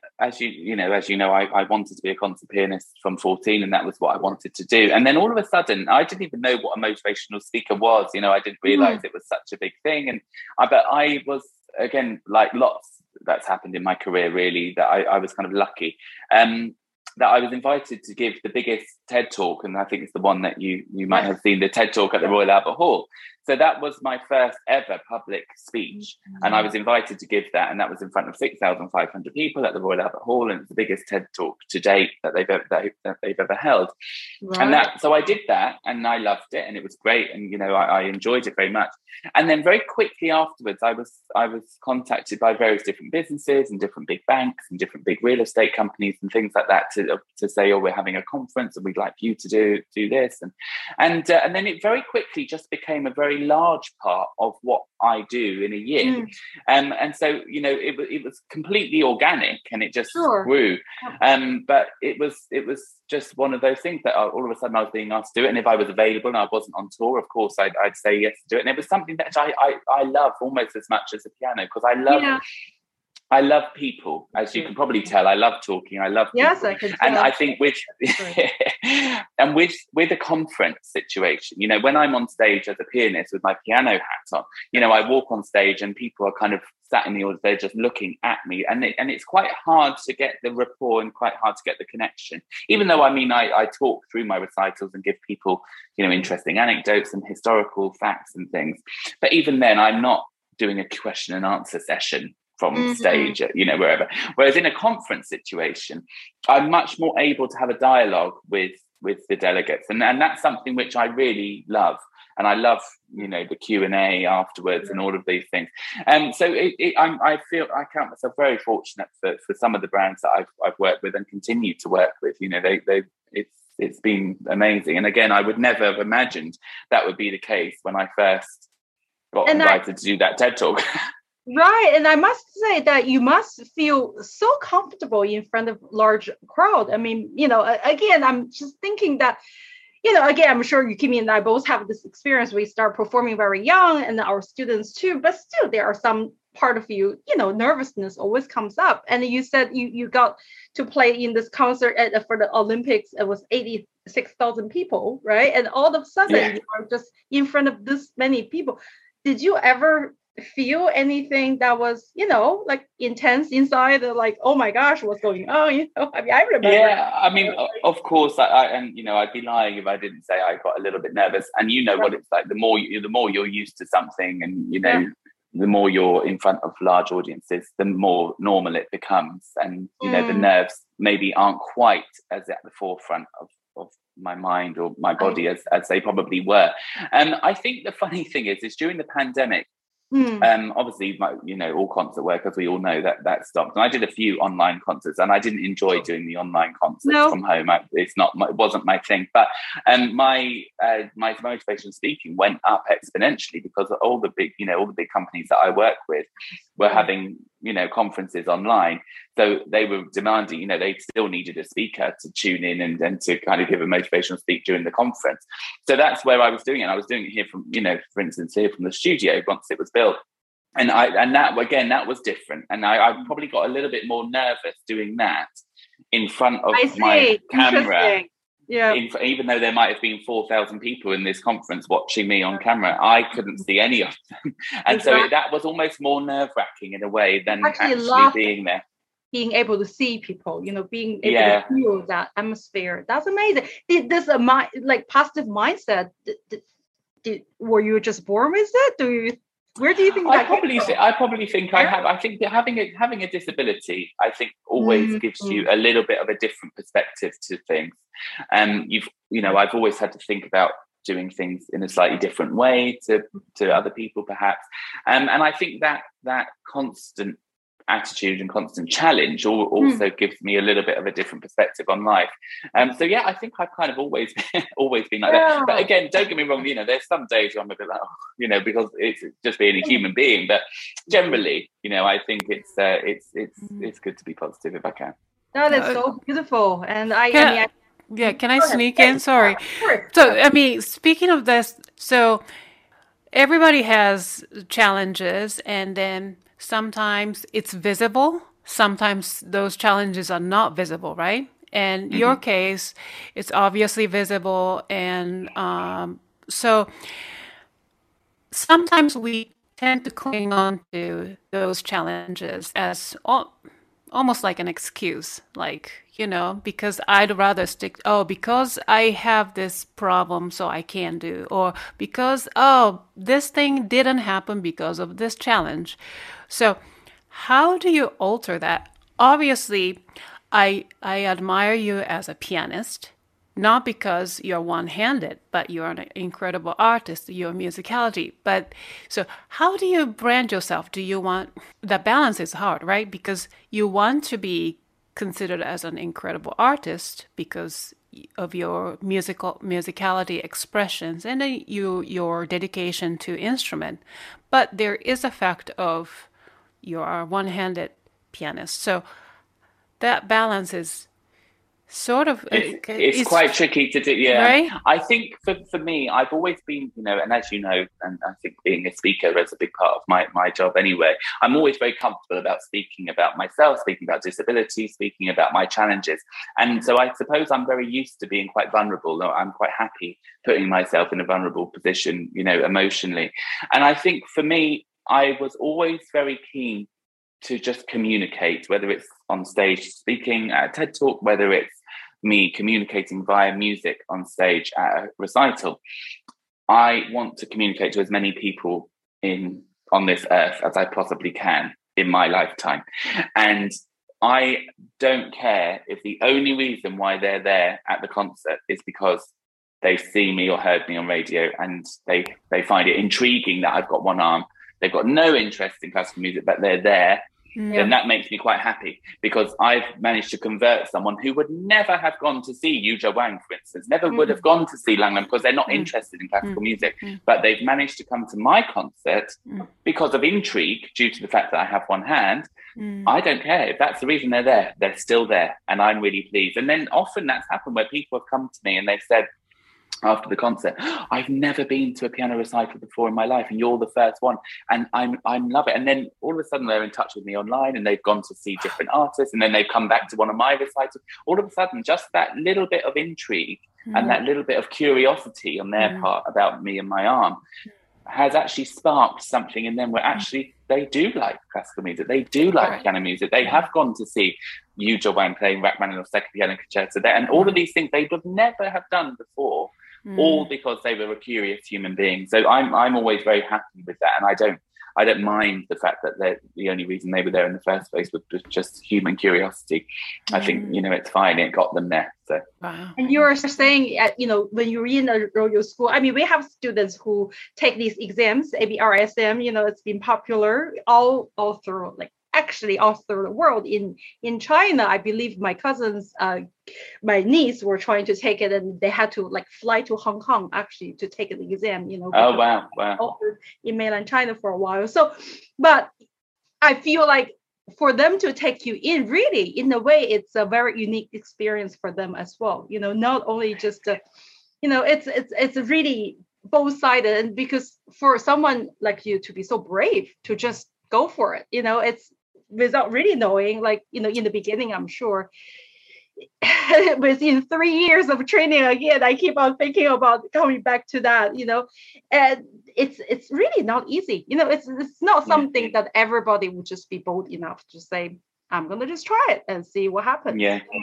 wanted to be a concert pianist from 14, and that was what I wanted to do. And then all of a sudden, I didn't even know what a motivational speaker was. I didn't realize it was such a big thing. But I was, again, like lots that's happened in my career, really, that I was kind of lucky. That I was invited to give the biggest TED Talk, and I think it's the one that you might have seen, the TED Talk at the Royal Albert Hall. So that was my first ever public speech, and I was invited to give that, and that was in front of 6,500 people at the Royal Albert Hall, and it's the biggest TED Talk to date that they've ever held. Right. And so I did that, and I loved it, and it was great, and I enjoyed it very much. And then very quickly afterwards, I was contacted by various different businesses and different big banks and different big real estate companies and things like that to say, we're having a conference and we'd like you to do this, and then it very quickly just became a very large part of what I do in a year. And so it was completely organic, and it just grew. But it was just one of those things that all of a sudden I was being asked to do it, and if I was available and I wasn't on tour, of course I'd say yes to do it. And it was something that I love almost as much as the piano, because I love people, as you can probably tell. I love talking. I love people. Yes, I can tell. And I think with a conference situation, when I'm on stage as a pianist with my piano hat on, I walk on stage and people are kind of sat in the audience, they're just looking at me, and it's quite hard to get the rapport and quite hard to get the connection. Even though I talk through my recitals and give people interesting anecdotes and historical facts and things, but even then I'm not doing a question and answer session from stage, wherever. Whereas in a conference situation, I'm much more able to have a dialogue with the delegates, and that's something which I really love. And I love, the Q&A afterwards and all of these things. And so I count myself very fortunate for some of the brands that I've worked with and continue to work with. It's been amazing. And again, I would never have imagined that would be the case when I first got invited to do that TED Talk. Right. And I must say that you must feel so comfortable in front of large crowd. I mean, again, I'm just thinking that, again, I'm sure Yukimi and I both have this experience. We start performing very young and our students too, but still there are some part of you, nervousness always comes up. And you said you got to play in this concert for the Olympics. It was 86,000 people, right? And all of a sudden you are just in front of this many people. Did you ever feel anything that was, like intense inside, like, oh my gosh, what's going on? I remember. Yeah, I mean, of course, I'd be lying if I didn't say I got a little bit nervous. And what it's like, the more you're used to something, and the more you're in front of large audiences, the more normal it becomes. And the nerves maybe aren't quite as at the forefront of my mind or my body as they probably were. And I think the funny thing is during the pandemic, obviously, all concert work, as we all know, that stopped. And I did a few online concerts, and I didn't enjoy doing the online concerts from home. It wasn't my thing. But my motivational speaking went up exponentially because all the big companies that I work with were having conferences online. So they were demanding, they still needed a speaker to tune in and to kind of give a motivational speak during the conference. So that's where I was doing it. I was doing it here from, for instance, here from the studio once it was built. And that was different. And I probably got a little bit more nervous doing that in front of my camera. Yeah. Even though there might have been 4,000 people in this conference watching me on camera, I couldn't see any of them. And so that was almost more nerve-wracking in a way than actually being there. Being able to see people, being able to feel that atmosphere. That's amazing. Did this positive mindset, were you just born with it? Where do you think that I probably think I have. I think that having a disability, I think, always gives you a little bit of a different perspective to things. I've always had to think about doing things in a slightly different way to other people, perhaps. And I think that constant attitude and constant challenge also gives me a little bit of a different perspective on life. So yeah, I think I've kind of always been like that. But again, don't get me wrong, there's some days where I'm a bit like, because it's just being a human being. But generally, I think it's good to be positive if I can. No, that's so beautiful. And can I sneak in? Sorry. So, speaking of this, so everybody has challenges, and then sometimes it's visible. Sometimes those challenges are not visible, right? And your case, it's obviously visible. And so sometimes we tend to cling on to those challenges as almost like an excuse, because I'd rather because I have this problem, so I can't do, or because, this thing didn't happen because of this challenge. So how do you alter that? Obviously, I admire you as a pianist, not because you're one-handed, but you're an incredible artist, your musicality. But so how do you brand yourself? The balance is hard, right? Because you want to be considered as an incredible artist because of your musicality expressions and your dedication to instrument. But there is a fact of you are a one-handed pianist. So that balance is sort of... It's quite tricky to do, yeah. Right? I think for me, I've always been, and as you know, and I think being a speaker is a big part of my job anyway, I'm always very comfortable about speaking about myself, speaking about disability, speaking about my challenges. And so I suppose I'm very used to being quite vulnerable. I'm quite happy putting myself in a vulnerable position, emotionally. And I think for me, I was always very keen to just communicate, whether it's on stage speaking at a TED Talk, whether it's me communicating via music on stage at a recital. I want to communicate to as many people on this earth as I possibly can in my lifetime. And I don't care if the only reason why they're there at the concert is because they see me or heard me on radio and they find it intriguing that I've got one arm. They've got no interest in classical music, but they're there. Then that makes me quite happy, because I've managed to convert someone who would never have gone to see Yuja Wang, for instance, never would have gone to see Lang Lang, because they're not interested in classical music, but they've managed to come to my concert because of intrigue due to the fact that I have one hand. I don't care if that's the reason they're there. They're still there, and I'm really pleased. And then often that's happened where people have come to me and they've said, after the concert, I've never been to a piano recital before in my life, and you're the first one, and I'm love it. And then all of a sudden they're in touch with me online, and they've gone to see different artists, and then they've come back to one of my recitals. All of a sudden, just that little bit of intrigue and that little bit of curiosity on their part about me and my arm has actually sparked something in them where actually they do like classical music, they do like piano music. They have gone to see Yuja Wang playing Rachmaninoff's Second Piano Concerto there, and all of these things they would never have done before. All because they were a curious human being. So I'm always very happy with that, and I don't mind the fact that the only reason they were there in the first place was just human curiosity. I think it's fine. It got them there. So. Wow. And you were saying, when you're in a royal school, I mean, we have students who take these exams, ABRSM. It's been popular all through, actually all through the world. In China, I believe my cousins, my niece were trying to take it, and they had to fly to Hong Kong actually to take the exam. Oh wow! In mainland China for a while. So, but I feel like for them to take you in, really, in a way, it's a very unique experience for them as well. Not only just, it's really both-sided, and because for someone like you to be so brave to just go for it, it's without really knowing, in the beginning, I'm sure within 3 years of training, again, I keep on thinking about coming back to that, and it's really not easy. It's not something that everybody would just be bold enough to say, I'm going to just try it and see what happens.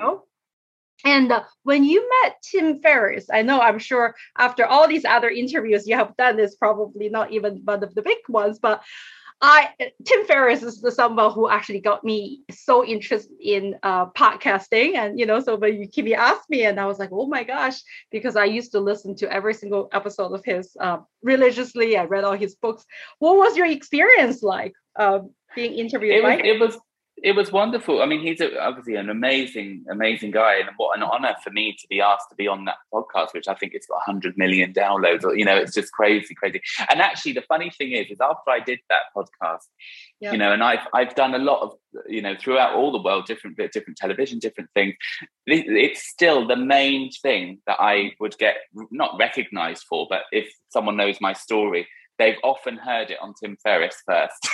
And when you met Tim Ferriss, I'm sure after all these other interviews you have done, is probably not even one of the big ones, but Tim Ferriss is someone who actually got me so interested in podcasting, and so when you asked me, and I was like, oh my gosh, because I used to listen to every single episode of his religiously. I read all his books. What was your experience like being interviewed? It was wonderful. I mean, he's obviously an amazing guy, and what an honor for me to be asked to be on that podcast, which I think it's got 100 million downloads. It's just crazy. And actually, the funny thing is after I did that podcast, and I've done a lot of, throughout all the world, different television, different things. It's still the main thing that I would get not recognized for, but if someone knows my story, they've often heard it on Tim Ferriss first.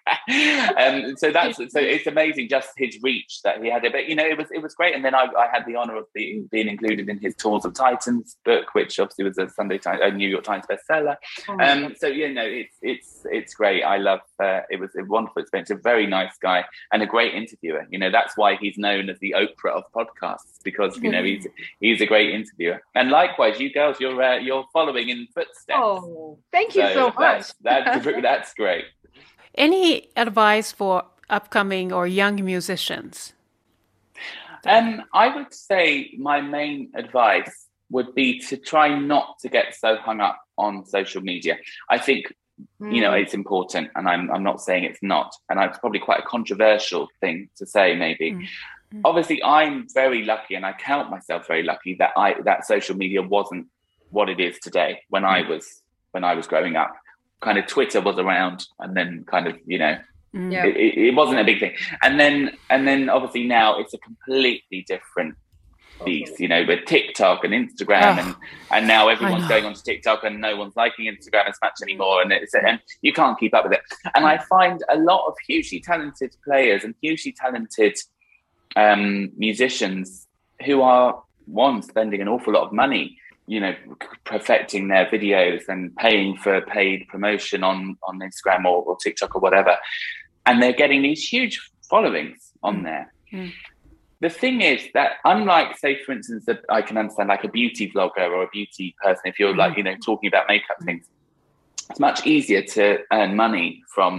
So it's amazing just his reach that he had it. But it was great. And then I had the honor of being included in his Tours of Titans book, which obviously was a New York Times bestseller. So it's great. I love it was a wonderful experience. A very nice guy and a great interviewer. That's why he's known as the Oprah of podcasts, because he's a great interviewer. And likewise, you girls, you're following in footsteps. Oh, thank you so much. That's great. Any advice for upcoming or young musicians? I would say my main advice would be to try not to get so hung up on social media. I think, it's important, and I'm not saying it's not, and it's probably quite a controversial thing to say maybe. Obviously, I'm very lucky, and I count myself very lucky that social media wasn't what it is today when I was growing up. Kind of Twitter was around, and then kind of it wasn't a big thing, and then obviously now it's a completely different beast, with TikTok and Instagram, and now everyone's going onto TikTok and no one's liking Instagram as much anymore, and you can't keep up with it. And I find a lot of hugely talented players and hugely talented musicians who are spending an awful lot of money perfecting their videos and paying for paid promotion on Instagram or TikTok or whatever. And they're getting these huge followings on there. The thing is that unlike, say, for instance, that I can understand like a beauty vlogger or a beauty person, if you're talking about makeup things, it's much easier to earn money from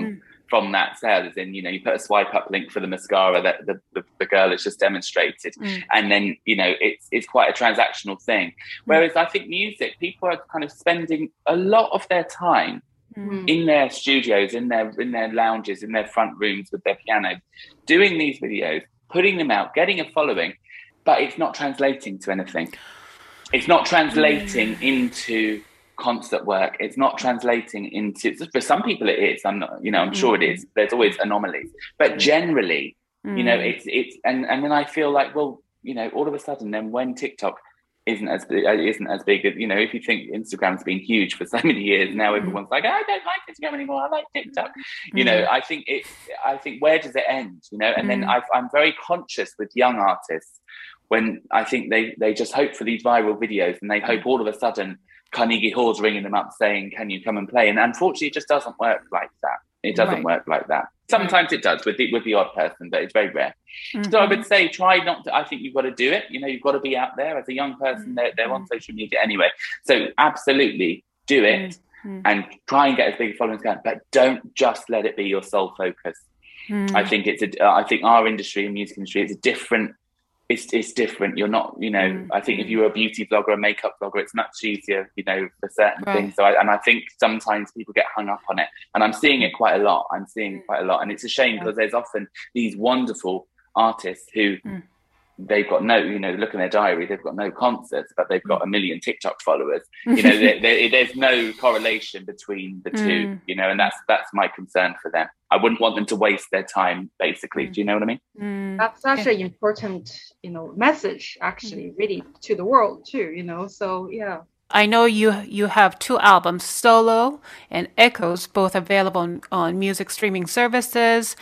from that sale, as in, you know, you put a swipe up link for the mascara that the girl has just demonstrated, and then, you know, it's quite a transactional thing. Whereas I think music, people are kind of spending a lot of their time in their studios, in their lounges, in their front rooms with their pianos, doing these videos, putting them out, getting a following, but it's not translating to anything. It's not translating into concert work. It's not translating into, for some people it is. I'm sure it is. There's always anomalies, but generally, you know, it's and then I feel like, well, you know, all of a sudden, then when TikTok isn't as big as, you know, if you think Instagram's been huge for so many years, now everyone's like, I don't like Instagram anymore, I like TikTok. You know, I think where does it end? You know, and then I'm very conscious with young artists when I think they just hope for these viral videos, and they hope all of a sudden Carnegie Hall's ringing them up saying, can you come and play? And unfortunately, it just doesn't work like that. It doesn't work like that. Sometimes it does with the odd person, but it's very rare. So I would say try not to. I think you've got to do it. You know, you've got to be out there as a young person. They're on social media anyway. So absolutely do it and try and get as big a following as you can, but don't just let it be your sole focus. I think I think our industry, music industry, is a different. It's different. You're not, you know, I think if you're a beauty blogger, a makeup blogger, it's much easier, you know, for certain things. So I think sometimes people get hung up on it, and I'm seeing it quite a lot. And it's a shame because there's often these wonderful artists who they've got no, you know, look in their diary, they've got no concerts, but they've got 1 million TikTok followers. You know, there's no correlation between the two, you know, and that's my concern for them. I wouldn't want them to waste their time, basically. Do you know what I mean? That's such an important, you know, message, actually, really, to the world too, you know, so yeah. I know you have 2 albums, Solo and Echoes, both available on music streaming services,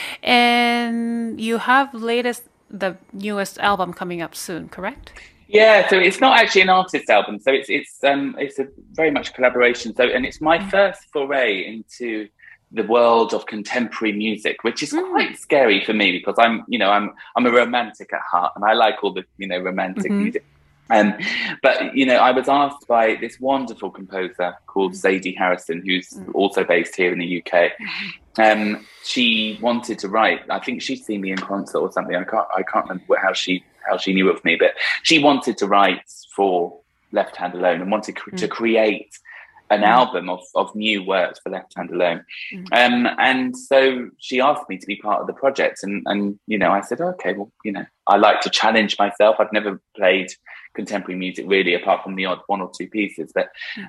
and you have the newest album coming up soon, correct? Yeah, so it's not actually an artist album, so it's a very much collaboration. So, and it's my first foray into the world of contemporary music, which is quite scary for me because I'm a romantic at heart, and I like all the, you know, romantic music. But, you know, I was asked by this wonderful composer called Sadie Harrison, who's also based here in the UK. She wanted to write. I think she'd seen me in concert or something. I can't remember how she knew of me, but she wanted to write for Left Hand Alone and wanted to create an album of new works for Left Hand Alone. And so she asked me to be part of the project, and you know, I said, okay, well, you know, I like to challenge myself. I've never played contemporary music really, apart from the odd 1 or 2 pieces, but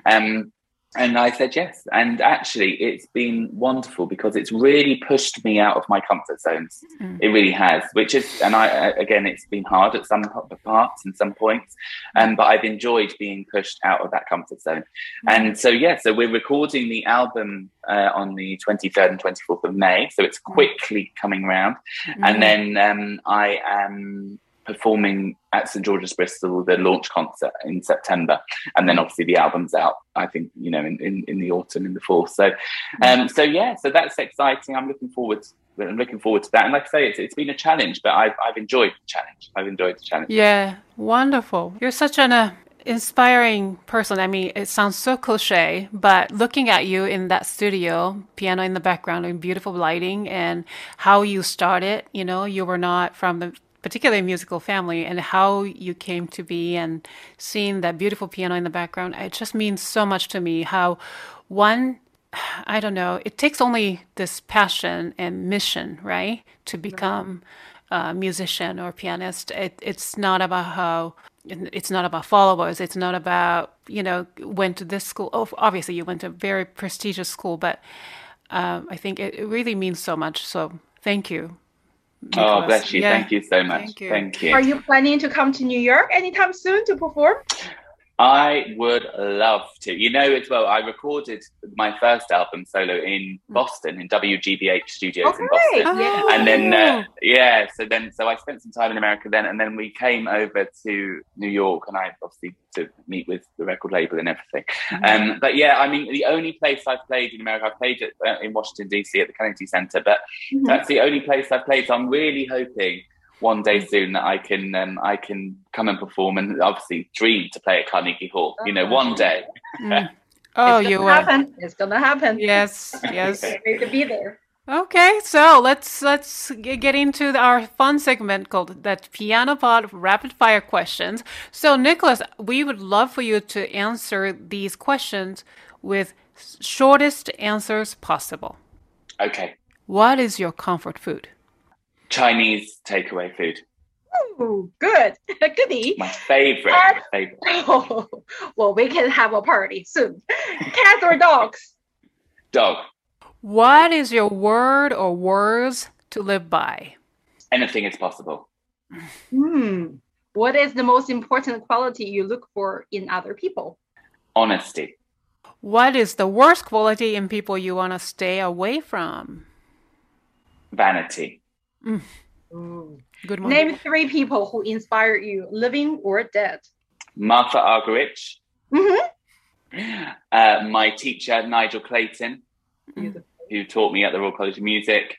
and I said yes. And actually it's been wonderful because it's really pushed me out of my comfort zones. It really has, which is, and again, it's been hard at some parts and some points, but I've enjoyed being pushed out of that comfort zone. And so, yeah, so we're recording the album on the 23rd and 24th of May. So it's quickly coming round. And then I am performing at St George's Bristol, the launch concert in September, and then obviously the album's out, I think, you know, in the autumn, in the fall. So so that's exciting. I'm looking forward to that. And like I say, it's been a challenge, but I've enjoyed the challenge. Yeah, wonderful. You're such an inspiring person. I mean, it sounds so cliche, but looking at you in that studio, piano in the background and beautiful lighting, and how you started, you know, you were not from the particularly musical family, and how you came to be, and seeing that beautiful piano in the background, it just means so much to me. How I don't know, it takes only this passion and mission, right, to become a musician or pianist. It's not about followers. It's not about, you know, went to this school. Oh, obviously you went to a very prestigious school, but I think it really means so much. So thank you. Nicholas. Oh, bless you. Yeah. Thank you so much. Thank you. Are you planning to come to New York anytime soon to perform? I would love to. You know, as well, I recorded my first album solo in Boston, in WGBH Studios in Boston. Oh. And then, so I spent some time in America then, and then we came over to New York, and I obviously to meet with the record label and everything. But yeah, I mean, the only place I've played in America, I've played in Washington, D.C. at the Kennedy Center, but that's the only place I've played. So I'm really hoping one day soon that I can come and perform, and obviously dream to play at Carnegie Hall. You know, one day. Oh, it's gonna happen. It's gonna happen. Yes. Great to be there. Okay, so let's get into our fun segment called that Piano Pod Rapid Fire Questions. So, Nicholas, we would love for you to answer these questions with shortest answers possible. Okay. What is your comfort food? Chinese takeaway food. Ooh, good. Goodie. My favorite. Oh, well, we can have a party soon. Cats or dogs? Dog. What is your word or words to live by? Anything is possible. What is the most important quality you look for in other people? Honesty. What is the worst quality in people you want to stay away from? Vanity. Good one. Name 3 people who inspire you, living or dead. Martha Argerich. My teacher, Nigel Clayton, who taught me at the Royal College of Music,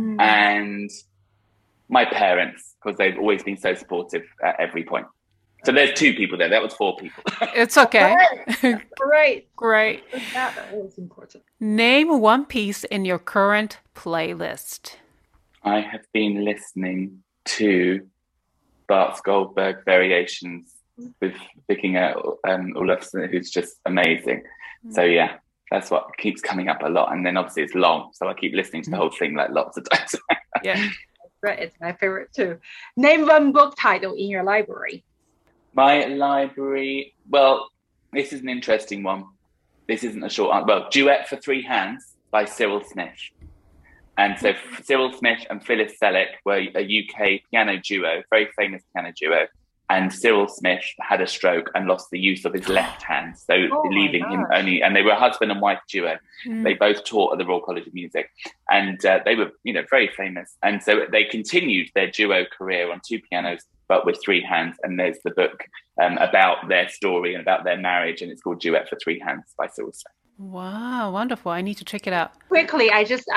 and my parents, because they've always been so supportive at every point. So there's 2 people there. That was 4 people. It's okay. Great. Great. That was important. Name one piece in your current playlist. I have been listening to Bart Goldberg Variations with Vikinga Olafsson, who's just amazing. So yeah, that's what keeps coming up a lot. And then obviously it's long, so I keep listening to the whole thing like lots of times. Yeah. Right, it's my favorite too. Name one book title in your library. My library, well, this is an interesting one. This isn't a short answer. Well, Duet for 3 Hands by Cyril Smith. And so Cyril Smith and Phyllis Selleck were a UK piano duo, very famous piano duo. And Cyril Smith had a stroke and lost the use of his left hand, so leaving him only. And they were a husband and wife duo. They both taught at the Royal College of Music, and they were, very famous. And so they continued their duo career on 2 pianos, but with 3 hands. And there's the book about their story and about their marriage, and it's called Duet for 3 Hands by Cyril Smith. Wow, wonderful. I need to check it out. Quickly,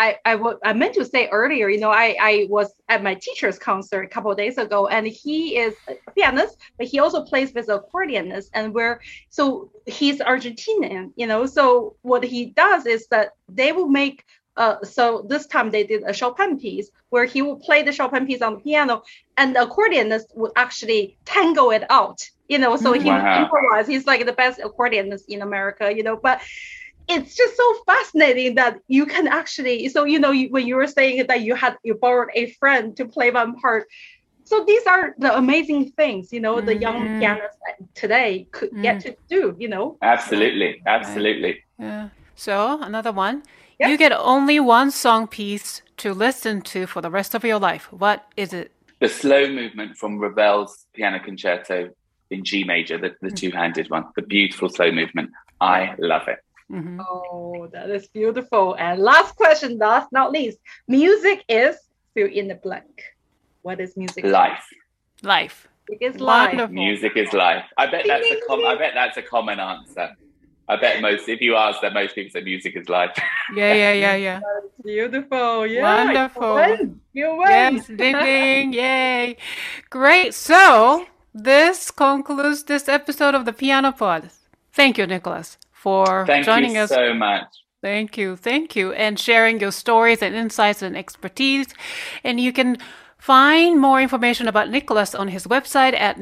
I meant to say earlier, I was at my teacher's concert a couple of days ago, and he is a pianist, but he also plays with accordionist, and so he's Argentinian, so what he does is that they will make, so this time they did a Chopin piece where he will play the Chopin piece on the piano, and the accordionist would actually tango it out, so he would improvise. He's like the best accordionist in America, but it's just so fascinating that you can actually, so, when you were saying that you borrowed a friend to play one part. So these are the amazing things, the young pianists today could get to do, Absolutely. Yeah. So another one. Yeah. You get only one song piece to listen to for the rest of your life. What is it? The slow movement from Ravel's Piano Concerto in G major, the 2-handed one, the beautiful slow movement. I love it. Oh, that is beautiful. And last question, last not least, music is fill in the blank. What is music? Life. Life. Music is life. Wonderful. Music is life. I bet that's a common answer. I bet if you ask that, most people say music is life. Yeah. Beautiful. Yeah. Wonderful. You win. Yes, ding ding, yay. Great. So this concludes this episode of the Piano Pod. Thank you, Nicholas, for joining us. Thank you so much. Thank you, and sharing your stories and insights and expertise. And you can find more information about Nicholas on his website at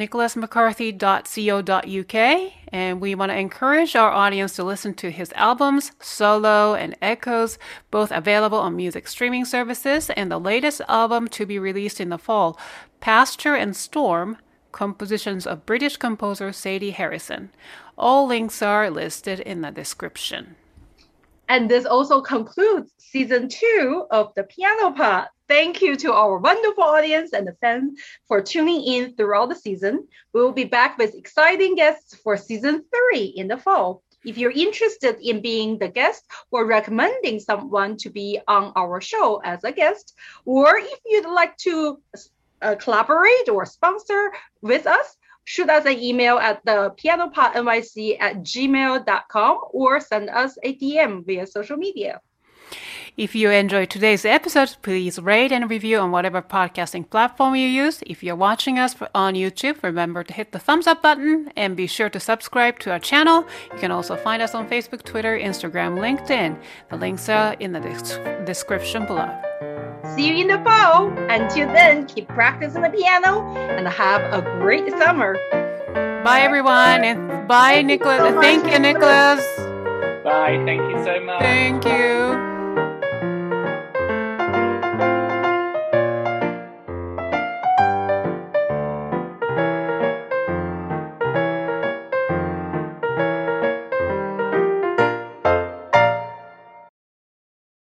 nicholasmccarthy.co.uk. And we want to encourage our audience to listen to his albums, Solo and Echoes, both available on music streaming services, and the latest album to be released in the fall, Pasture and Storm, compositions of British composer Sadie Harrison. All links are listed in the description. And this also concludes season 2 of the Piano Pod. Thank you to our wonderful audience and the fans for tuning in throughout the season. We will be back with exciting guests for season 3 in the fall. If you're interested in being the guest or recommending someone to be on our show as a guest, or if you'd like to collaborate or sponsor with us, shoot us an email at the pianopodnyc@gmail.com or send us a DM via social media. If you enjoyed today's episode, please rate and review on whatever podcasting platform you use. If you're watching us on YouTube, remember to hit the thumbs up button and be sure to subscribe to our channel. You can also find us on Facebook, Twitter, Instagram, LinkedIn. The links are in the description below. See you in the fall. Until then, keep practicing the piano and have a great summer. Bye, everyone. And bye, Nicholas. Thank you, Nicholas. Bye. Thank you so much. Thank you.